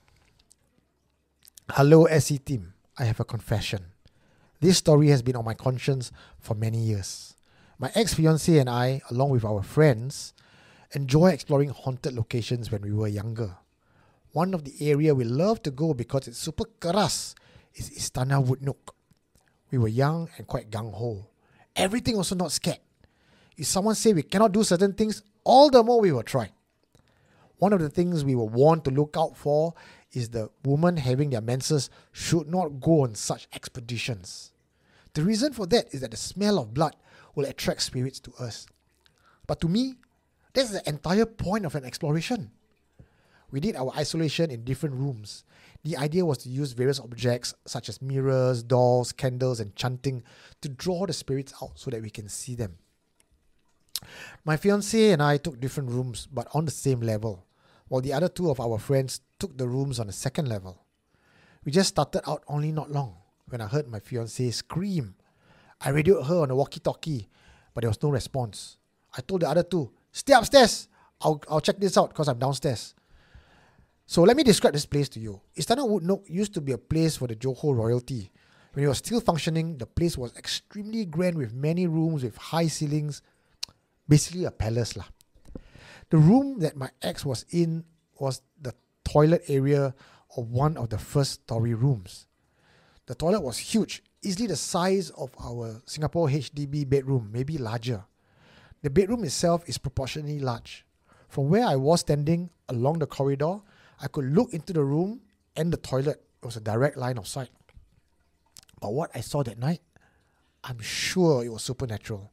Hello, S E team. I have a confession. This story has been on my conscience for many years. My ex-fiancée and I, along with our friends, enjoy exploring haunted locations when we were younger. One of the area we love to go because it's super keras is Istana Woodnook. We were young and quite gung-ho. Everything also not scared. If someone say we cannot do certain things, all the more we will try. One of the things we were warned to look out for is the women having their menses should not go on such expeditions. The reason for that is that the smell of blood will attract spirits to us. But to me, that's the entire point of an exploration. We did our isolation in different rooms. The idea was to use various objects such as mirrors, dolls, candles, and chanting to draw the spirits out so that we can see them. My fiancé and I took different rooms but on the same level, while the other two of our friends took the rooms on the second level. We just started out only not long when I heard my fiancé scream. I radioed her on a walkie-talkie, but there was no response. I told the other two, stay upstairs. I'll, I'll check this out because I'm downstairs. So let me describe this place to you. Istana Woodnook used to be a place for the Johor royalty. When it was still functioning, the place was extremely grand with many rooms with high ceilings. Basically a palace lah. The room that my ex was in was the toilet area of one of the first story rooms. The toilet was huge, easily the size of our Singapore H D B bedroom, maybe larger. The bedroom itself is proportionally large. From where I was standing along the corridor, I could look into the room and the toilet. It was a direct line of sight. But what I saw that night, I'm sure it was supernatural.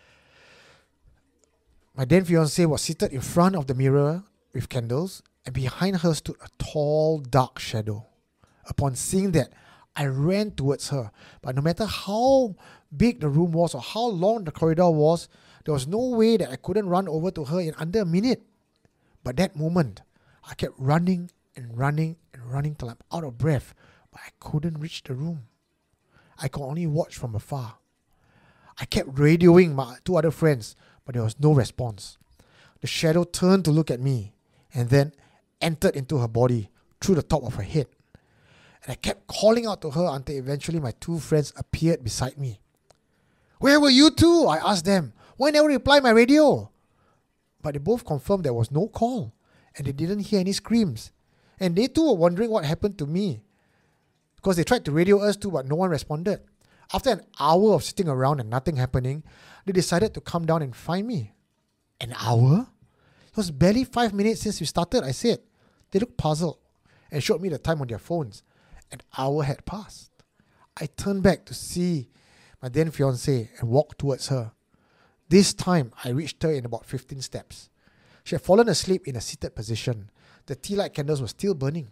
My then fiancée was seated in front of the mirror with candles, and behind her stood a tall, dark shadow. Upon seeing that, I ran towards her, but no matter how big the room was or how long the corridor was, there was no way that I couldn't run over to her in under a minute. But that moment, I kept running and running and running till I'm out of breath, but I couldn't reach the room. I could only watch from afar. I kept radioing my two other friends, but there was no response. The shadow turned to look at me and then entered into her body through the top of her head. And I kept calling out to her until eventually my two friends appeared beside me. Where were you two? I asked them. Why never reply my radio? But they both confirmed there was no call and they didn't hear any screams. And they too were wondering what happened to me, because they tried to radio us too, but no one responded. After an hour of sitting around and nothing happening, they decided to come down and find me. An hour? It was barely five minutes since we started, I said. They looked puzzled and showed me the time on their phones. An hour had passed. I turned back to see my then fiancée and walked towards her. This time, I reached her in about fifteen steps. She had fallen asleep in a seated position. The tea light candles were still burning.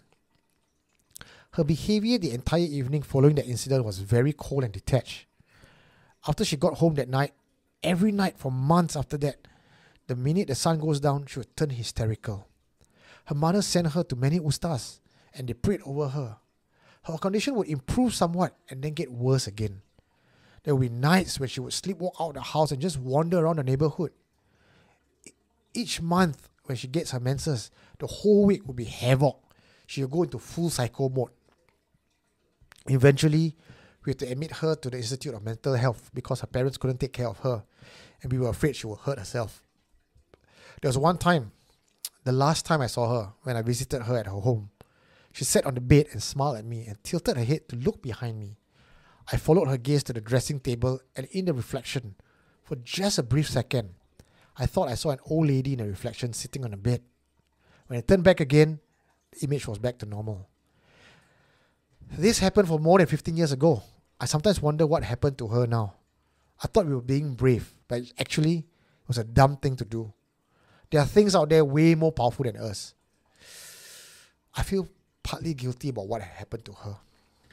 Her behavior the entire evening following that incident was very cold and detached. After she got home that night, every night for months after that, the minute the sun goes down, she would turn hysterical. Her mother sent her to many ustas and they prayed over her. Her condition would improve somewhat and then get worse again. There would be nights when she would sleepwalk out of the house and just wander around the neighborhood. Each month when she gets her menses, the whole week would be havoc. She would go into full psycho mode. Eventually, we had to admit her to the Institute of Mental Health because her parents couldn't take care of her and we were afraid she would hurt herself. There was one time, the last time I saw her, when I visited her at her home. She sat on the bed and smiled at me and tilted her head to look behind me. I followed her gaze to the dressing table, and in the reflection, for just a brief second, I thought I saw an old lady in the reflection sitting on a bed. When I turned back again, the image was back to normal. This happened for more than fifteen years ago. I sometimes wonder what happened to her now. I thought we were being brave, but actually, it was a dumb thing to do. There are things out there way more powerful than us. I feel partly guilty about what happened to her.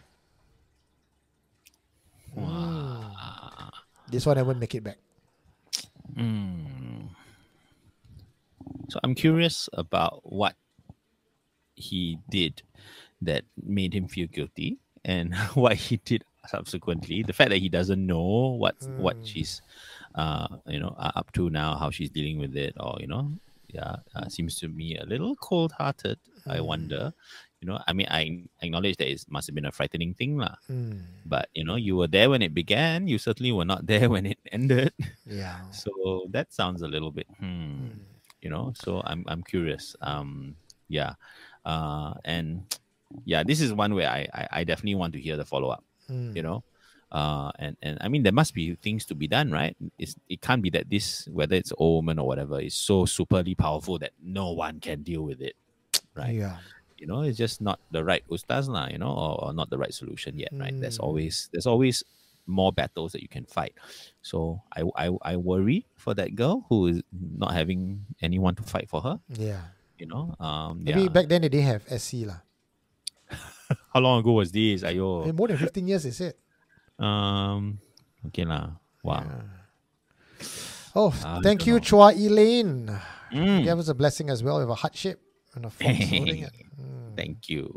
Wow. This one I won't make it back. Mm. So I'm curious about what he did that made him feel guilty, and what he did subsequently. The fact that he doesn't know what what she's, uh, you know, uh, up to now, how she's dealing with it, or you know, yeah, uh, seems to me a little cold-hearted. I wonder, you know. I mean, I acknowledge that it must have been a frightening thing, lah. Mm. But you know, you were there when it began. You certainly were not there when it ended. Yeah. So that sounds a little bit, hmm, you know. So I'm I'm curious. Um, yeah, uh, and yeah, this is one where I I, I definitely want to hear the follow up. Mm. You know, uh, and and I mean there must be things to be done, right? It's it can't be that this, whether it's old woman or whatever, is so superly powerful that no one can deal with it, right? Yeah. You know, it's just not the right ustaz lah, you know, or, or not the right solution yet, right? There's Mm. always there's always more battles that you can fight. So I, I I worry for that girl who is not having anyone to fight for her. Yeah. You know, um, Maybe yeah. back then they didn't have S C lah. How long ago was this? Eh, Ayo. more than fifteen years, is it? Um. Okay lah. Wow. Oh, I thank don't you, know. Chua Elaine. Mm. Gave us a blessing as well with a heart shape and a fox holding it. Mm. Thank you.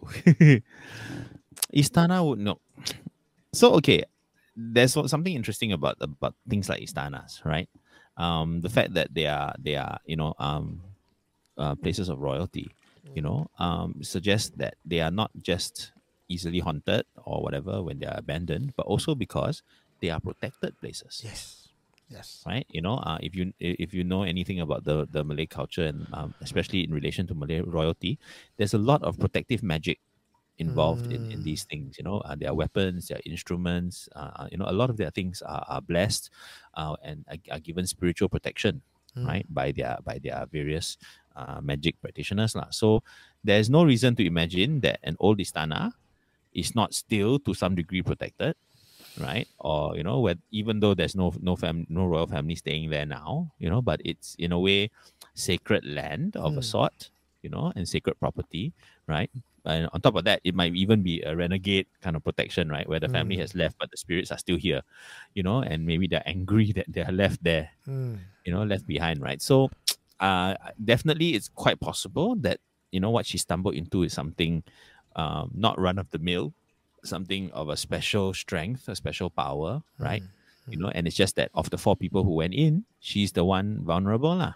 Istana would know. So okay, there's so- something interesting about about things like istanas, right? Um, the fact that they are they are you know um, uh, places of royalty, you know, um, suggests that they are not just easily haunted or whatever when they are abandoned, but also because they are protected places. Yes. Yes. Right, you know, uh, if you if you know anything about the the Malay culture and um, especially in relation to Malay royalty, there's a lot of protective magic involved in, in these things. You know, uh, their weapons, their instruments. Uh, you know, a lot of their things are, are blessed uh, and are, are given spiritual protection, right, by their by their various uh, magic practitioners, lah. So there's no reason to imagine that an old istana is not still to some degree protected, right? Or you know, where even though there's no no fam no royal family staying there now, you know, but it's in a way sacred land of a sort, you know, and sacred property, right? And on top of that, it might even be a renegade kind of protection, right, where the family has left but the spirits are still here, you know, and maybe they're angry that they're left there, Mm. you know, left behind, right? So uh definitely it's quite possible that, you know, what she stumbled into is something um not run of the mill, something of a special strength, a special power, right? You know, and it's just that of the four people who went in, she's the one vulnerable, lah.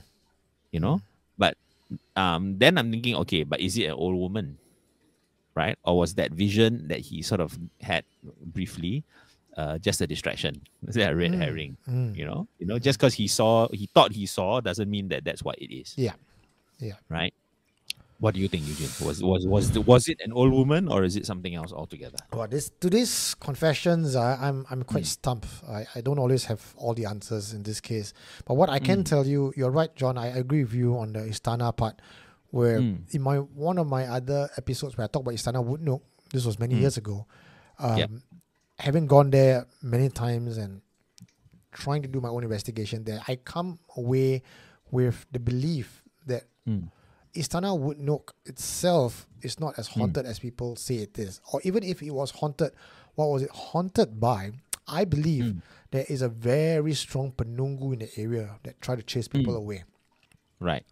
You know, but um, then I'm thinking, okay, but is it an old woman, right? Or was that vision that he sort of had briefly uh, just a distraction? Is that a red herring? You know, you know, just because he saw, he thought he saw, doesn't mean that that's what it is, Yeah. Yeah. right? What do you think, Eugene? Was was was the, was it an old woman or is it something else altogether? Well, this today's confessions, I, I'm I'm quite stumped. I, I don't always have all the answers in this case. But what I can tell you, you're right, John. I agree with you on the Istana part. Where in my one of my other episodes where I talk about Istana Woodnook, this was many years ago. Um, Yep. Having gone there many times and trying to do my own investigation there, I come away with the belief that Istana Woodnook itself is not as haunted as people say it is. Or even if it was haunted, what was it haunted by? I believe there is a very strong Penunggu in the area that try to chase people away. Right.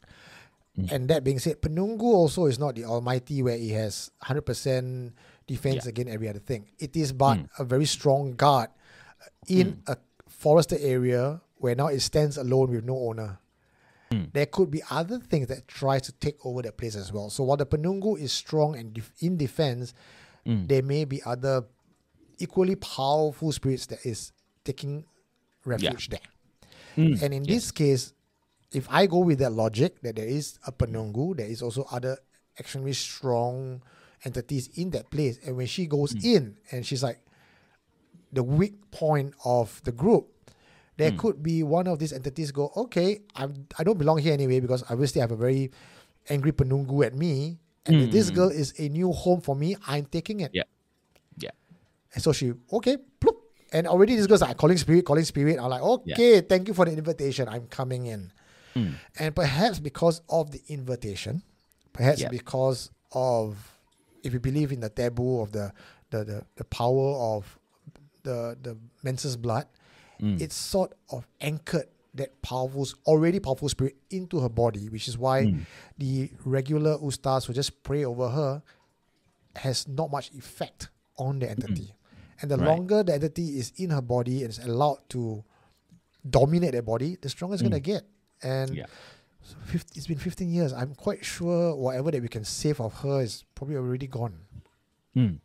And that being said, Penunggu also is not the almighty where he has one hundred percent defense Yeah. against every other thing. It is but a very strong guard in a forested area where now it stands alone with no owner. There could be other things that try to take over that place as well. So while the Penunggu is strong and def- in defense, there may be other equally powerful spirits that is taking refuge there. And in this case, if I go with that logic that there is a Penunggu, there is also other extremely strong entities in that place. And when she goes in and she's like the weak point of the group, there could be one of these entities go, okay, I'm, I don't belong here anyway because obviously I have a very angry Penunggu at me. And if this girl is a new home for me, I'm taking it. Yeah. Yeah. And so she, okay, ploop. And already this girl's like calling spirit, calling spirit. I'm like, okay, thank you for the invitation. I'm coming in. And perhaps because of the invitation, perhaps Yeah. because of, if you believe in the taboo of the the, the, the power of the, the menses blood, it's sort of anchored that powerful, already powerful spirit into her body, which is why Mm. the regular ustas who just pray over her has not much effect on the entity. And the Right. longer the entity is in her body and is allowed to dominate their body, the stronger it's Mm. going to get. And Yeah. so fifty, it's been fifteen years. I'm quite sure whatever that we can save of her is probably already gone. Mm.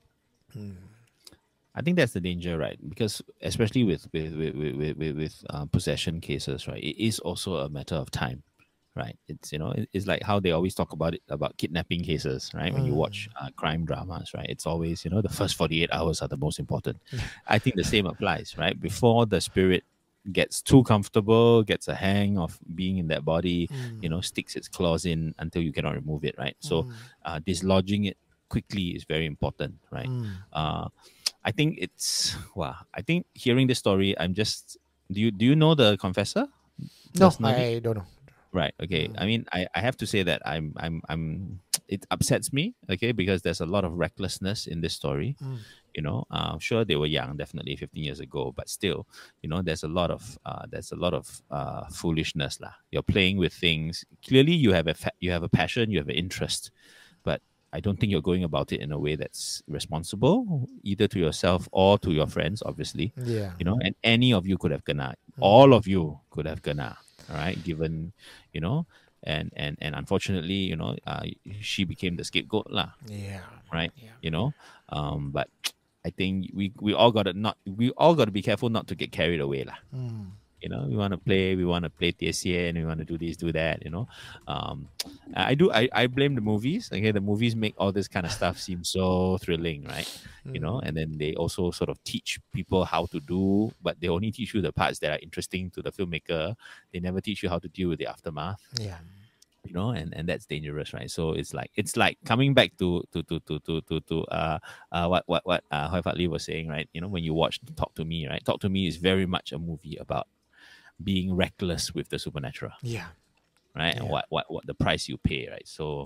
I think that's the danger, right? Because especially with with with with, with, with, with uh, possession cases, right? It is also a matter of time, right? It's you know, it- it's like how they always talk about it about kidnapping cases, right? When you watch uh, crime dramas, right? It's always you know the first forty eight hours are the most important. I think the same applies, right? Before the spirit gets too comfortable, gets a hang of being in that body, you know, sticks its claws in until you cannot remove it, right? So, uh, dislodging it quickly is very important, right? Uh, I think it's wow. I think hearing this story, I'm just do you do you know the confessor? No, Personally? I don't know. Right. Okay. I mean, I, I have to say that I'm I'm I'm it upsets me. Okay, because there's a lot of recklessness in this story. You know, uh, sure they were young, definitely fifteen years ago, but still, you know, there's a lot of uh, there's a lot of uh, foolishness lah. You're playing with things. Clearly, you have a fa- you have a passion, you have an interest, but I don't think you're going about it in a way that's responsible, either to yourself or to your friends, obviously. Yeah. You know, and any of you could have kena. All of you could have kena. All right, given, you know, and and and unfortunately, you know, uh, she became the scapegoat lah, Yeah. right? Yeah. You know, um, but I think we we all got to not we all got to be careful not to get carried away lah. You know, we want to play, we want to play T S C and we want to do this, do that. You know, um, I do. I, I blame the movies. Okay, the movies make all this kind of stuff seem so thrilling, right? You know, and then they also sort of teach people how to do, but they only teach you the parts that are interesting to the filmmaker. They never teach you how to deal with the aftermath. Yeah. You know, and and that's dangerous, right? So it's like it's like coming back to to to to to to, to uh uh what what what uh Hoi Fat Lee was saying, right? You know, when you watch Talk to Me, right? Talk to Me is very much a movie about being reckless with the supernatural, Yeah. right? And Yeah. what what what the price you pay, right? So,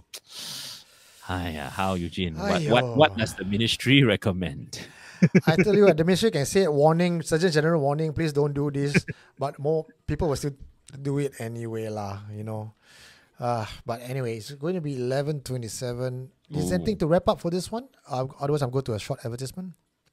hiya, how Eugene? What what Aiyo. what does the ministry recommend? I tell you what, the ministry can say warning, Surgeon General warning, please don't do this. But more people will still do it anyway, lah, you know. Uh, but anyway, it's going to be eleven twenty-seven. Is there Ooh. anything to wrap up for this one? Uh, otherwise, I'm going to a short advertisement.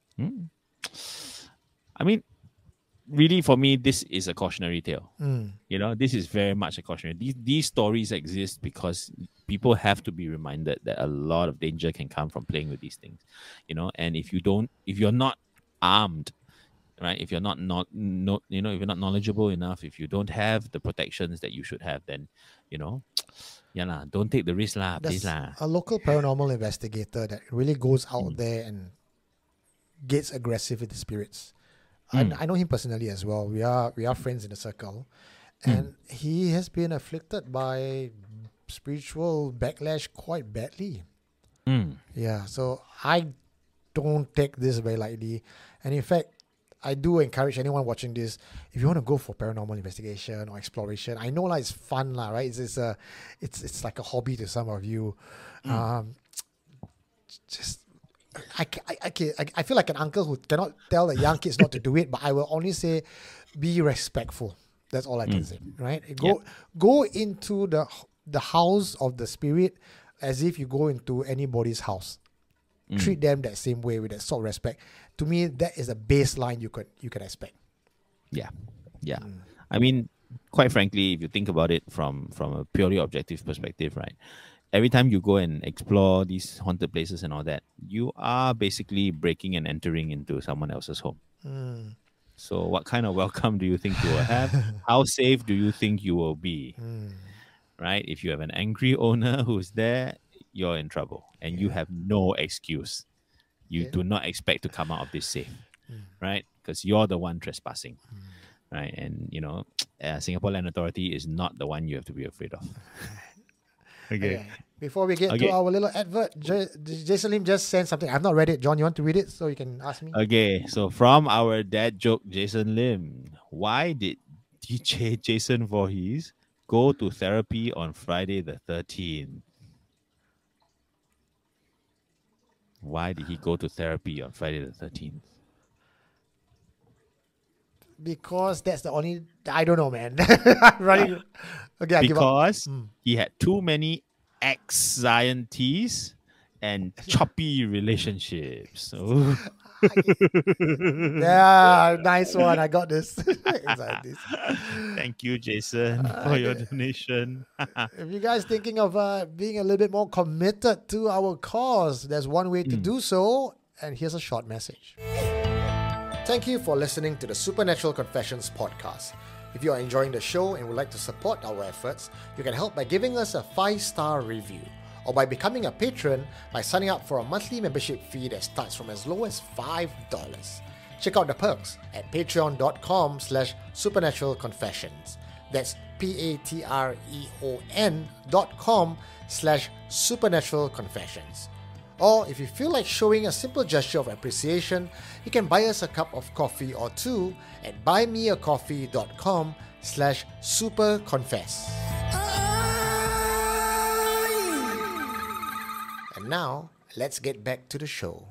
I mean, really, for me, this is a cautionary tale. Mm. You know, this is very much a cautionary. These these stories exist because people have to be reminded that a lot of danger can come from playing with these things. You know, and if you don't, if you're not armed, right? If you're not not no, you know, if you're not knowledgeable enough, if you don't have the protections that you should have, then you know, yeah lah, don't take the risk lah, please There's lah. a local paranormal investigator that really goes out Mm. there and gets aggressive with the spirits. Mm. I, I know him personally as well. We are we are friends in the circle, Mm. and he has been afflicted by spiritual backlash quite badly. Mm. Yeah, so I don't take this very lightly, and in fact, I do encourage anyone watching this, if you want to go for paranormal investigation or exploration, I know like it's fun lah, right? It's it's a, it's it's like a hobby to some of you. Um, just I, ca- I, I, ca- I I feel like an uncle who cannot tell the young kids not to do it, but I will only say, be respectful. That's all I can say, right? Go go into the the house of the spirit as if you go into anybody's house. Treat them that same way with that sort of respect. To me, that is a baseline you could you can expect. Yeah, yeah. I mean, quite frankly, if you think about it from from a purely objective perspective, right? Every time you go and explore these haunted places and all that, you are basically breaking and entering into someone else's home. So, what kind of welcome do you think you will have? How safe do you think you will be? Right? If you have an angry owner who's there, you're in trouble, and you have no excuse. You Yeah. do not expect to come out of this safe, right? Because you're the one trespassing, right? And you know, uh, Singapore Land Authority is not the one you have to be afraid of. Okay. Before we get Okay. to our little advert, J- Jason Lim just sent something. I've not read it. John, you want to read it so you can ask me? Okay, so from our dad joke, Jason Lim, why did D J Jason Voorhees go to therapy on Friday the thirteenth? Why did he go to therapy on Friday the thirteenth? Because that's the only. I don't know, man. I'm running. Okay, I give up. Because he had too many ex-scientists and choppy relationships. Oh. Yeah, nice one. I got this. Anxieties. Thank you, Jason, for your donation. If you guys thinking of uh, being a little bit more committed to our cause, there's one way to do so, and here's a short message. Thank you for listening to the Supernatural Confessions podcast. If you are enjoying the show and would like to support our efforts, you can help by giving us a five-star review or by becoming a patron by signing up for a monthly membership fee that starts from as low as five dollars. Check out the perks at patreon.com slash supernaturalconfessions. That's P-A-T-R-E-O-N dot com slash supernaturalconfessions. Or if you feel like showing a simple gesture of appreciation, you can buy us a cup of coffee or two at buymeacoffee.com slash superconfess. And now, let's get back to the show.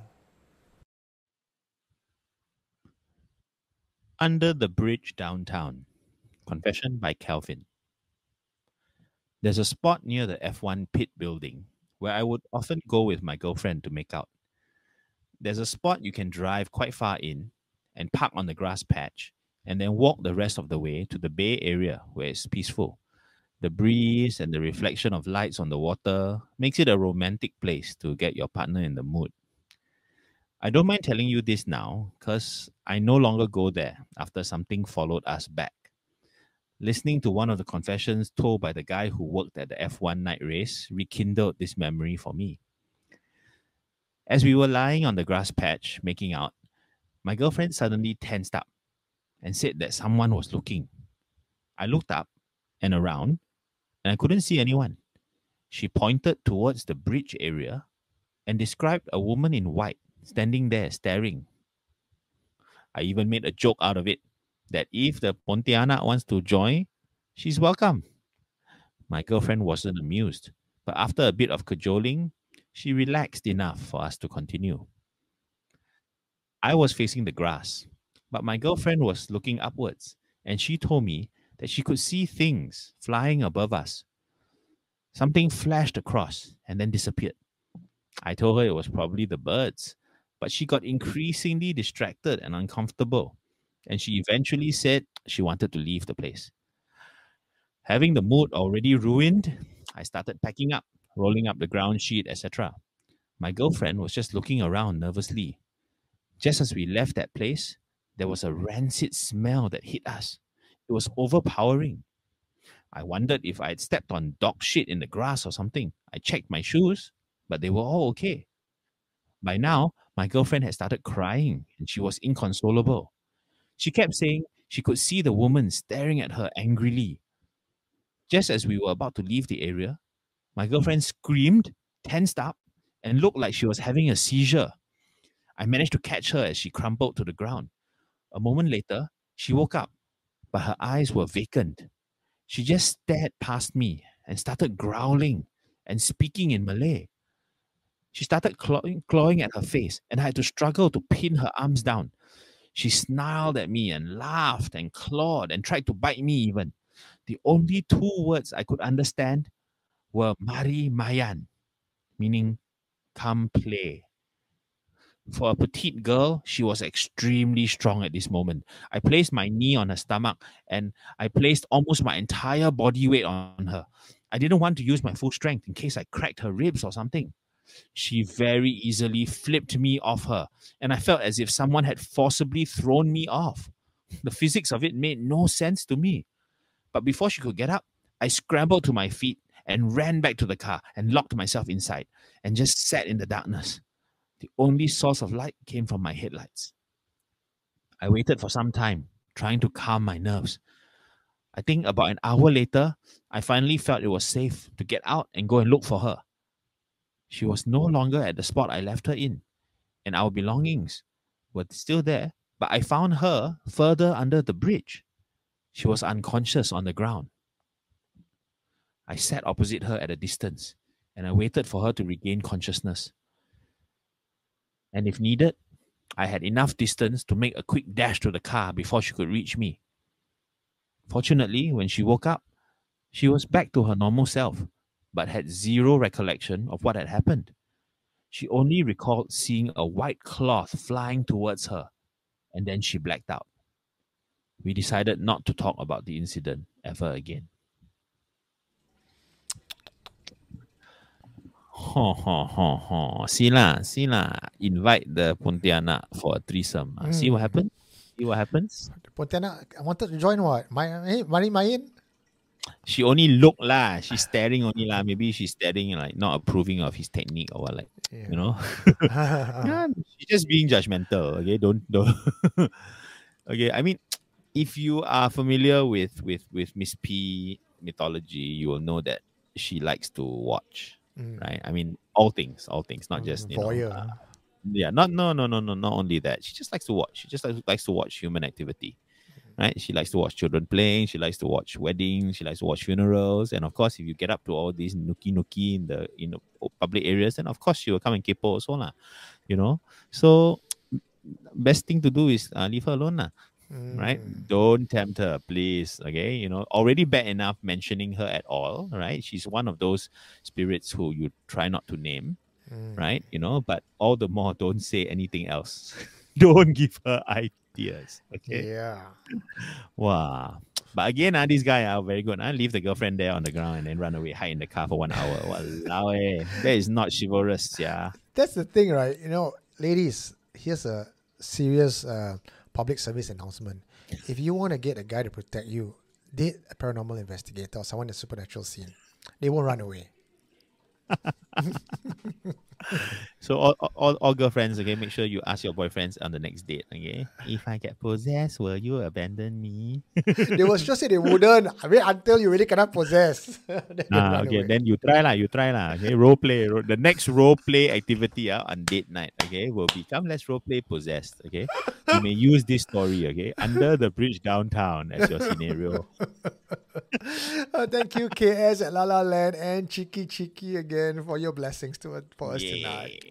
Under the Bridge Downtown. Confession by Calvin. There's a spot near the F one pit building where I would often go with my girlfriend to make out. There's a spot you can drive quite far in and park on the grass patch and then walk the rest of the way to the bay area where it's peaceful. The breeze and the reflection of lights on the water makes it a romantic place to get your partner in the mood. I don't mind telling you this now because I no longer go there after something followed us back. Listening to one of the confessions told by the guy who worked at the F one night race rekindled this memory for me. As we were lying on the grass patch making out, my girlfriend suddenly tensed up and said that someone was looking. I looked up and around and I couldn't see anyone. She pointed towards the bridge area and described a woman in white standing there staring. I even made a joke out of it, that if the Pontianak wants to join, she's welcome. My girlfriend wasn't amused, but after a bit of cajoling, she relaxed enough for us to continue. I was facing the grass, but my girlfriend was looking upwards, and she told me that she could see things flying above us. Something flashed across and then disappeared. I told her it was probably the birds, but she got increasingly distracted and uncomfortable, and she eventually said she wanted to leave the place. Having the mood already ruined, I started packing up, rolling up the ground sheet, et cetera. My girlfriend was just looking around nervously. Just as we left that place, there was a rancid smell that hit us. It was overpowering. I wondered if I had stepped on dog shit in the grass or something. I checked my shoes, but they were all okay. By now, my girlfriend had started crying and she was inconsolable. She kept saying she could see the woman staring at her angrily. Just as we were about to leave the area, my girlfriend screamed, tensed up, and looked like she was having a seizure. I managed to catch her as she crumpled to the ground. A moment later, she woke up, but her eyes were vacant. She just stared past me and started growling and speaking in Malay. She started clawing, clawing at her face, and I had to struggle to pin her arms down. She snarled at me and laughed and clawed and tried to bite me even. The only two words I could understand were Mari Mayan, meaning come play. For a petite girl, she was extremely strong at this moment. I placed my knee on her stomach and I placed almost my entire body weight on her. I didn't want to use my full strength in case I cracked her ribs or something. She very easily flipped me off her, and I felt as if someone had forcibly thrown me off. The physics of it made no sense to me. But before she could get up, I scrambled to my feet and ran back to the car and locked myself inside and just sat in the darkness. The only source of light came from my headlights. I waited for some time, trying to calm my nerves. I think about an hour later, I finally felt it was safe to get out and go and look for her. She was no longer at the spot I left her in, and our belongings were still there, but I found her further under the bridge. She was unconscious on the ground. I sat opposite her at a distance, and I waited for her to regain consciousness. And if needed, I had enough distance to make a quick dash to the car before she could reach me. Fortunately, when she woke up, she was back to her normal self, but had zero recollection of what had happened. She only recalled seeing a white cloth flying towards her, and then she blacked out. We decided not to talk about the incident ever again. Ho, ho, ho, ho. See lah, see lah. Invite the Pontianak for a threesome. Ah, See what happens? See what happens? Pontianak, I wanted to join what? My, eh, Mari Main? She only look lah. She's staring only lah. Maybe she's staring like not approving of his technique or what, like Yeah. you know. Yeah, she's just being judgmental. Okay, don't don't. Okay, I mean, if you are familiar with with with Miss P mythology, you will know that she likes to watch, Mm. right? I mean, all things, all things, not just you know. Voyeur. uh, yeah, not no no no no not only that. She just likes to watch. She just likes, likes to watch human activity. Right? She likes to watch children playing, she likes to watch weddings, she likes to watch funerals, and of course, if you get up to all these nookie nookie in the in the public areas, then of course she will come and kepo also lah. You know? So best thing to do is uh, leave her alone lah. Right? Don't tempt her, please. Okay, you know, already bad enough mentioning her at all, right? She's one of those spirits who you try not to name, right? You know, but all the more don't say anything else. Don't give her ideas. Okay. Yeah. Wow. But again, uh, this guy are uh, very good. Uh, leave the girlfriend there on the ground and then run away, hide in the car for one hour. Walao eh. That is not chivalrous, yeah. That's the thing, right? You know, ladies, here's a serious uh, public service announcement. If you want to get a guy to protect you, date a paranormal investigator or someone in the supernatural scene. They won't run away. So all, all all girlfriends, okay, make sure you ask your boyfriends on the next date, okay? If I get possessed, will you abandon me? They will just say they wouldn't. I mean, until you really cannot possess. Then they Ah, run okay, away. then you try lah, you try lah. Okay, role play. Ro- the next role play activity uh, on date night, okay, will become let's role play possessed. Okay, you may use this story, okay, under the bridge downtown as your scenario. Uh, thank you, K S at La La Land and Cheeky Cheeky again for your blessings to for us tonight.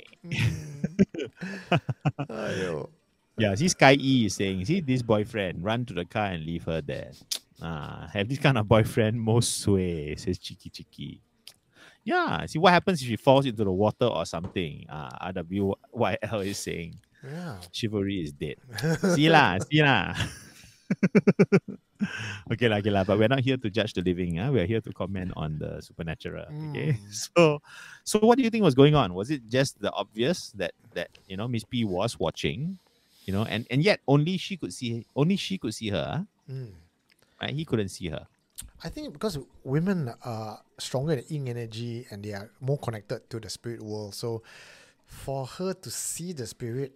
Aiyo. Yeah, see Sky E is saying, see this boyfriend, run to the car and leave her there. Ah, have this kind of boyfriend, most sway, says Cheeky Cheeky. Yeah, see what happens if she falls into the water or something. Ah, R W Y L is saying, Yeah. chivalry is dead. See lah, see lah. Okay lah, okay lah, but we're not here to judge the living. Huh? We're here to comment on the supernatural. Okay, so so what do you think was going on? Was it just the obvious that that you know Miss P was watching, you know, and and yet only she could see only she could see her, huh? Mm. Right? He couldn't see her. I think because women are stronger in yin energy and they are more connected to the spirit world. So for her to see the spirit,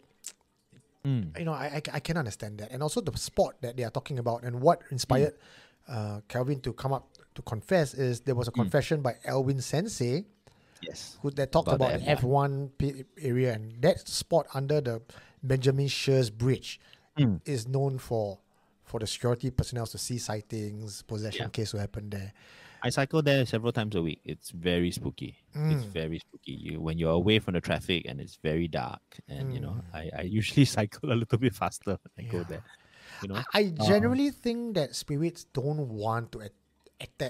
Mm. you know, I, I, I can understand that. And also the spot that they are talking about and what inspired uh, Calvin to come up to confess is there was a confession by Elwin Sensei Yes. who that talked about, About the the F one P- area, and that spot under the Benjamin Shears Bridge Mm. is known for for the security personnel to see sightings, possession Yeah. case will happen there. I cycle there several times a week. It's very spooky. It's Mm. very spooky. You when you're away from the traffic and it's very dark, and you know, I, I usually cycle a little bit faster when I go Yeah. there. You know, I, I generally think that spirits don't want to at- attack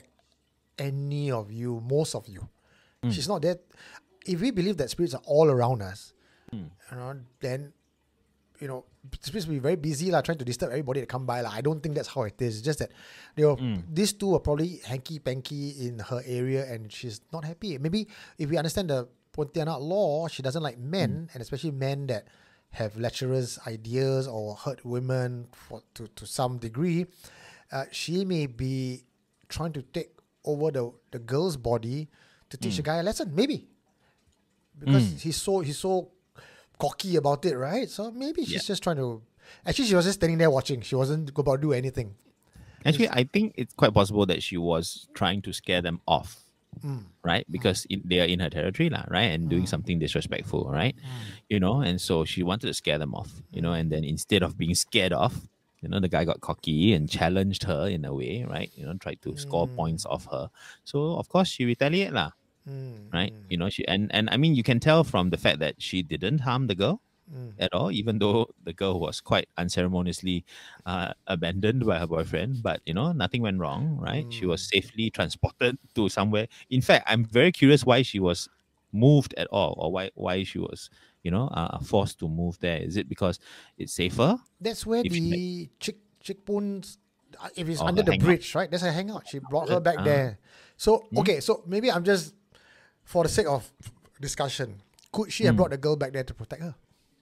any of you, most of you. She's not that. If we believe that spirits are all around us, you know, then you know, spirits will be very busy lah, trying to disturb everybody that come by lah. I don't think that's how it is. It's just that they were, these two are probably hanky panky in her area, and she's not happy. Maybe if we understand the Pontianak law, she doesn't like men, and especially men that have lecherous ideas or hurt women for, to to some degree. Uh, she may be trying to take over the the girl's body to teach the guy a lesson, maybe because he's so he's so cocky about it, right? So maybe she's Yeah. just trying to. Actually, she was just standing there watching. She wasn't about to do anything. actually, I think it's quite possible that she was trying to scare them off, right? Because in, they are in her territory, lah, right? And doing something disrespectful, right? You know, and so she wanted to scare them off, you know, and then instead of being scared off, you know, the guy got cocky and challenged her in a way, right? You know, tried to score points off her. So of course she retaliated, lah, right? You know, she and and I mean you can tell from the fact that she didn't harm the girl, at all, even though the girl was quite unceremoniously uh, abandoned by her boyfriend. But you know, nothing went wrong, right? She was safely transported to somewhere. In fact, I'm very curious why she was moved at all, or why why she was, you know, uh, forced to move there. Is it because it's safer? That's where If she had- the chick chick Poon's, uh, if it's Oh, under her the hangout. bridge, right? That's a hangout. She brought her back Ah. there. So okay, so maybe I'm just for the sake of discussion, could she have Hmm. brought the girl back there to protect her?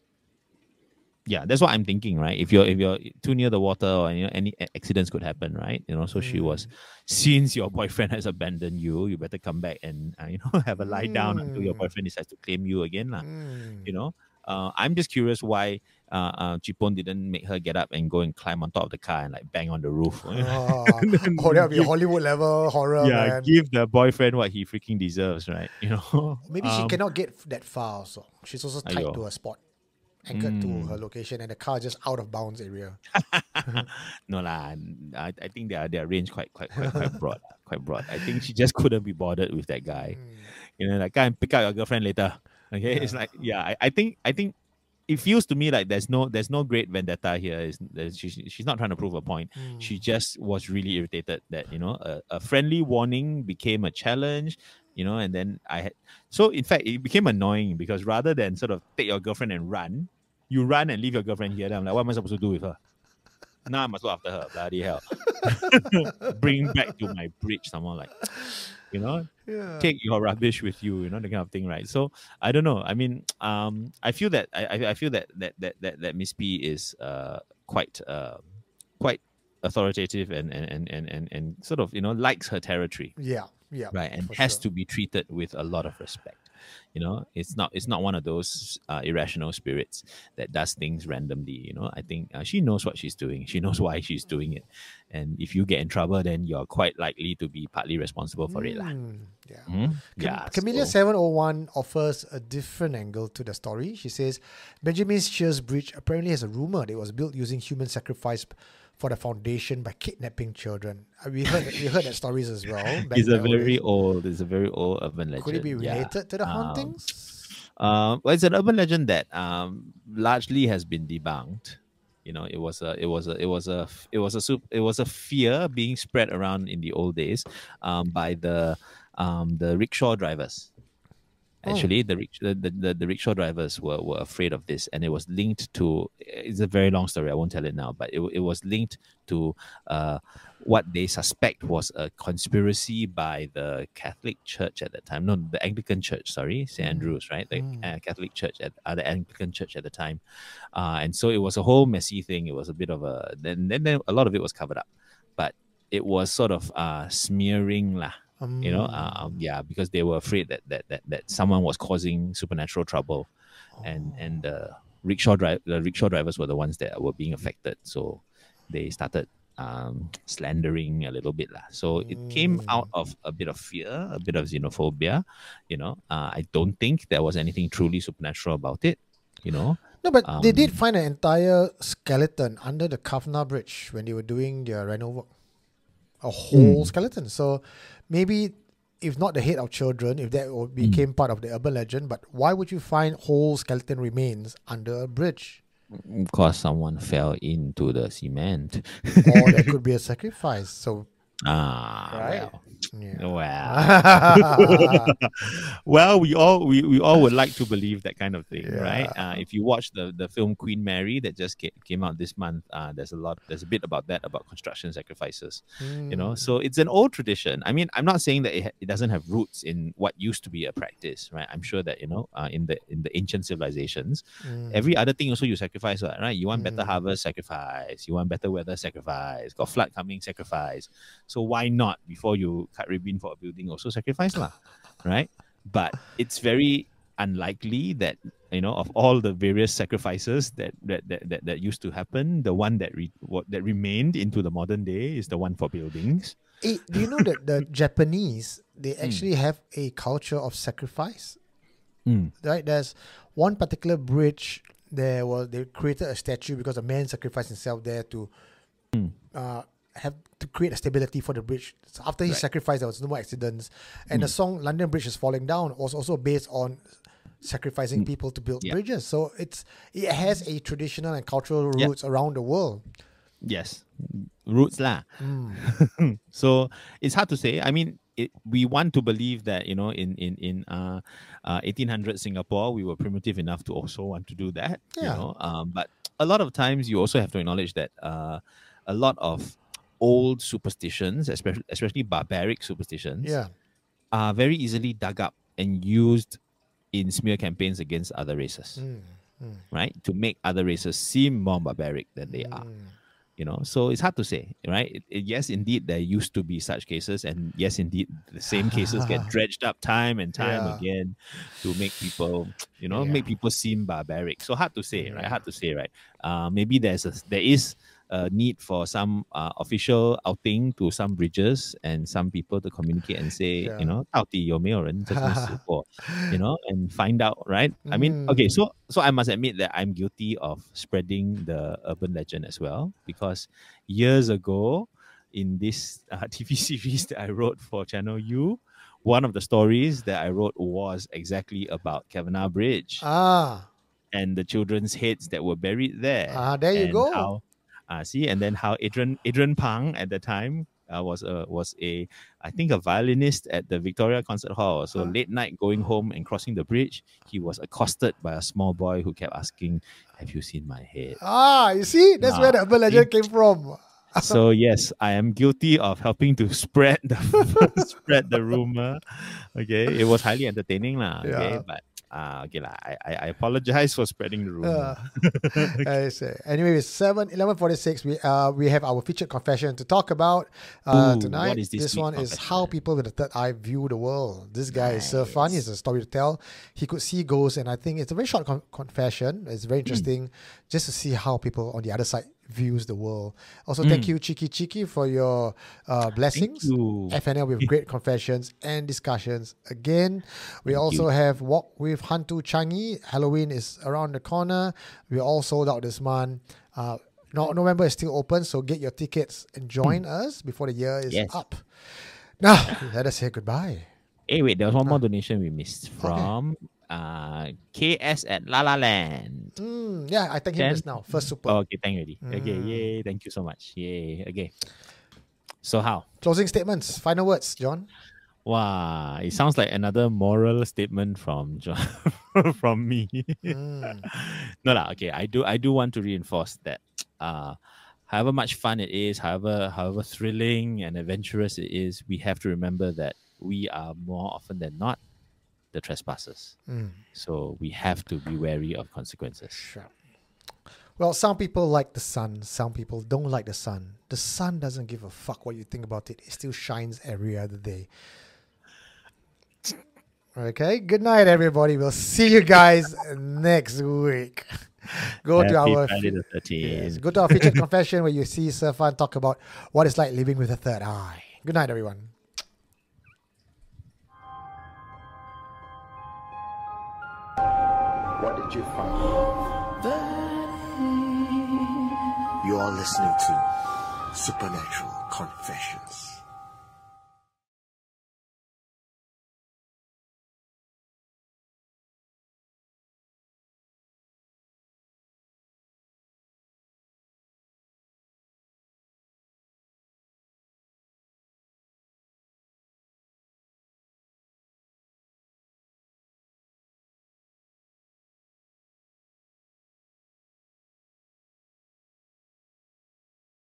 Yeah, that's what I'm thinking, right? If you're if you're too near the water, or you know, any a- accidents could happen, right? You know, so she was, since your boyfriend has abandoned you, you better come back and uh, you know, have a lie down until your boyfriend decides to claim you again, lah. You know, uh, I'm just curious why uh, uh, Chipon didn't make her get up and go and climb on top of the car and like bang on the roof. Oh, oh, that would be Hollywood level horror, yeah, man. give the boyfriend what he freaking deserves, right? You know, Maybe she Um, cannot get f- that far also. She's also tied Aiyo. to a spot, anchored to her location, and the car just out of bounds area. No lah, I, I think their their range quite quite quite quite broad, quite broad. I think she just couldn't be bothered with that guy. You know, like go and pick up your girlfriend later. Okay, it's like yeah, I, I think I think it feels to me like there's no there's no great vendetta here. Is there's- she, she's not trying to prove a point. She just was really irritated that you know a, a friendly warning became a challenge. You know, and then I had so in fact it became annoying because rather than sort of take your girlfriend and run, you run and leave your girlfriend here. Then I'm like, what am I supposed to do with her? Now I must look after her. Bloody hell! Bring back to my bridge someone like, you know, take your rubbish with you. You know, the kind of thing, right? So I don't know. I mean, um, I feel that I, I I feel that that that that, that Miss P is uh quite uh quite authoritative and and, and and and and sort of you know likes her territory. Yeah, yeah, Right, and for has sure. to be treated with a lot of respect. You know, it's not it's not one of those uh, irrational spirits that does things randomly. You know, I think uh, she knows what she's doing. She knows why she's doing it, and if you get in trouble, then you're quite likely to be partly responsible for it, lah. Mm, yeah. Mhm. Cam- Yeah, Camellia so- seven oh one offers a different angle to the story. She says Benjamin Shears Bridge apparently has a rumor that it was built using human sacrifice for the foundation by kidnapping children. Uh, We heard we heard that stories as well. back It's in a the old very days. old. It's a very old urban legend. Could it be yeah. related to the Um, hauntings? Uh, well, it's an urban legend that um, largely has been debunked. You know, it was a, it was a, it was a, it was a, sup- it was a fear being spread around in the old days, um, by the, um, the rickshaw drivers. Actually, the, rick- the, the the the rickshaw drivers were, were afraid of this, and it was linked to. It's a very long story. I won't tell it now, but it, it was linked to uh, what they suspect was a conspiracy by the Catholic Church at that time. No, the Anglican Church. Sorry, Saint Andrews, right? The uh, Catholic Church at uh, the Anglican Church at the time, uh, and so it was a whole messy thing. It was a bit of a then then, then a lot of it was covered up, but it was sort of uh, smearing lah. You know, uh, um, yeah, because they were afraid that that that, that someone was causing supernatural trouble, and and the rickshaw drive the rickshaw drivers were the ones that were being affected. So they started um, slandering a little bit lah. So it came out of a bit of fear, a bit of xenophobia. You know, uh, I don't think there was anything truly supernatural about it. You know, No, but they did um, find an entire skeleton under the Kafna Bridge when they were doing their reno work. A whole Hmm. skeleton. So maybe, if not the head of children, if that Hmm. became part of the urban legend, but why would you find whole skeleton remains under a bridge? because someone fell into the cement. Or that could be a sacrifice. So, ah, right? well. Yeah. Well, well, we all we, we all would like to believe that kind of thing, right? Yeah. Uh, if you watch the, the film Queen Mary that just ca- came out this month, uh, there's a lot, there's a bit about that about construction sacrifices, you know. So it's an old tradition. I mean, I'm not saying that it, ha- it doesn't have roots in what used to be a practice, right? I'm sure that you know, uh, in the in the ancient civilizations, every other thing also you sacrifice, right? You want better harvest, sacrifice. You want better weather, sacrifice. Got flood coming, sacrifice. So why not before you cut ribbon for a building also sacrifice lah, right? But it's very unlikely that you know of all the various sacrifices that that that, that, that used to happen, the one that re- what that remained into the modern day is the one for buildings. Hey, do you know that the Japanese, they Hmm. actually have a culture of sacrifice? Mm. Right? There's one particular bridge, there was they created a statue because a man sacrificed himself there to Hmm. uh, have to create a stability for the bridge. So after he Right. sacrificed, there was no more accidents. And Hmm. the song London Bridge is Falling Down was also based on sacrificing people to build Yeah. bridges. So it's it has a traditional and cultural Yeah. roots around the world. Yes, roots lah. So it's hard to say. I mean, it, we want to believe that you know, in in in uh, uh, eighteen hundred Singapore, we were primitive enough to also want to do that. You Yeah. know, um, but a lot of times you also have to acknowledge that uh, a lot of old superstitions, especially especially barbaric superstitions, Yeah. are very easily dug up and used in smear campaigns against other races, right? To make other races seem more barbaric than they are. You know, so it's hard to say, right? It, it- yes, indeed, there used to be such cases, and yes, indeed, the same cases get dredged up time and time Yeah. again to make people, you know, Yeah. make people seem barbaric. So hard to say, right? Hard to say, right? Uh, maybe there's a there is a need for some uh, official outing to some bridges and some people to communicate and say, Yeah. you know, 到底有没有人这么死过, you know, and find out, right? I mean, okay, so so I must admit that I'm guilty of spreading the urban legend as well, because years ago in this uh, T V series that I wrote for Channel U, one of the stories that I wrote was exactly about Kavanagh Bridge Ah, and the children's heads that were buried there. Ah, there you and go. How, uh, see, and then how Adrian Adrian Pang at the time uh, was a was a I think a violinist at the Victoria Concert Hall. So late night going home and crossing the bridge, he was accosted by a small boy who kept asking, "Have you seen my head?" ah, you see, that's Ah, where the urban legend came from. So yes, I am guilty of helping to spread the spread the rumor. Okay, it was highly entertaining, lah. Okay, Yeah. but uh, okay, lah. I, I I apologize for spreading the rumor. I say. Anyway, it's seven eleven forty six. We uh we have our featured confession to talk about uh, Ooh, tonight. what is this week's one is confession? how people with the third eye view the world. This guy is so funny. It's a story to tell. He could see ghosts, and I think it's a very short con- confession. It's very interesting just to see how people on the other side views the world. Also, thank you, Cheeky Cheeky, for your uh, blessings. you. F N L with great confessions and discussions. Again, we also have Walk with Hantu Changi. Halloween is around the corner. We're all sold out this month. Uh, no, November is still open, so get your tickets and join us before the year is Yes. up. Now, let us say goodbye. Hey, wait, there was one more donation we missed from uh K S at La La Land. Mm, yeah, I thank him Can- just now. First super. Oh, okay, thank you already. Okay, yay, thank you so much. Yay. Okay. So how? Closing statements, final words, John. Wow, it sounds like another moral statement from John, from me. No lah. Okay, I do. I do want to reinforce that. Uh, however much fun it is, however however thrilling and adventurous it is, we have to remember that we are more often than not the trespassers. So we have to be wary of consequences. Sure. Well, some people like the sun, some people don't like the sun. The sun doesn't give a fuck what you think about it. It still shines every other day. Okay, good night, everybody. We'll see you guys next week. Go to Happy our Friday the thirteenth. yes, go to our featured confession where you see Surfan talk about what it's like living with a third eye. Good night, everyone. What did you find? You are listening to Supernatural Confessions.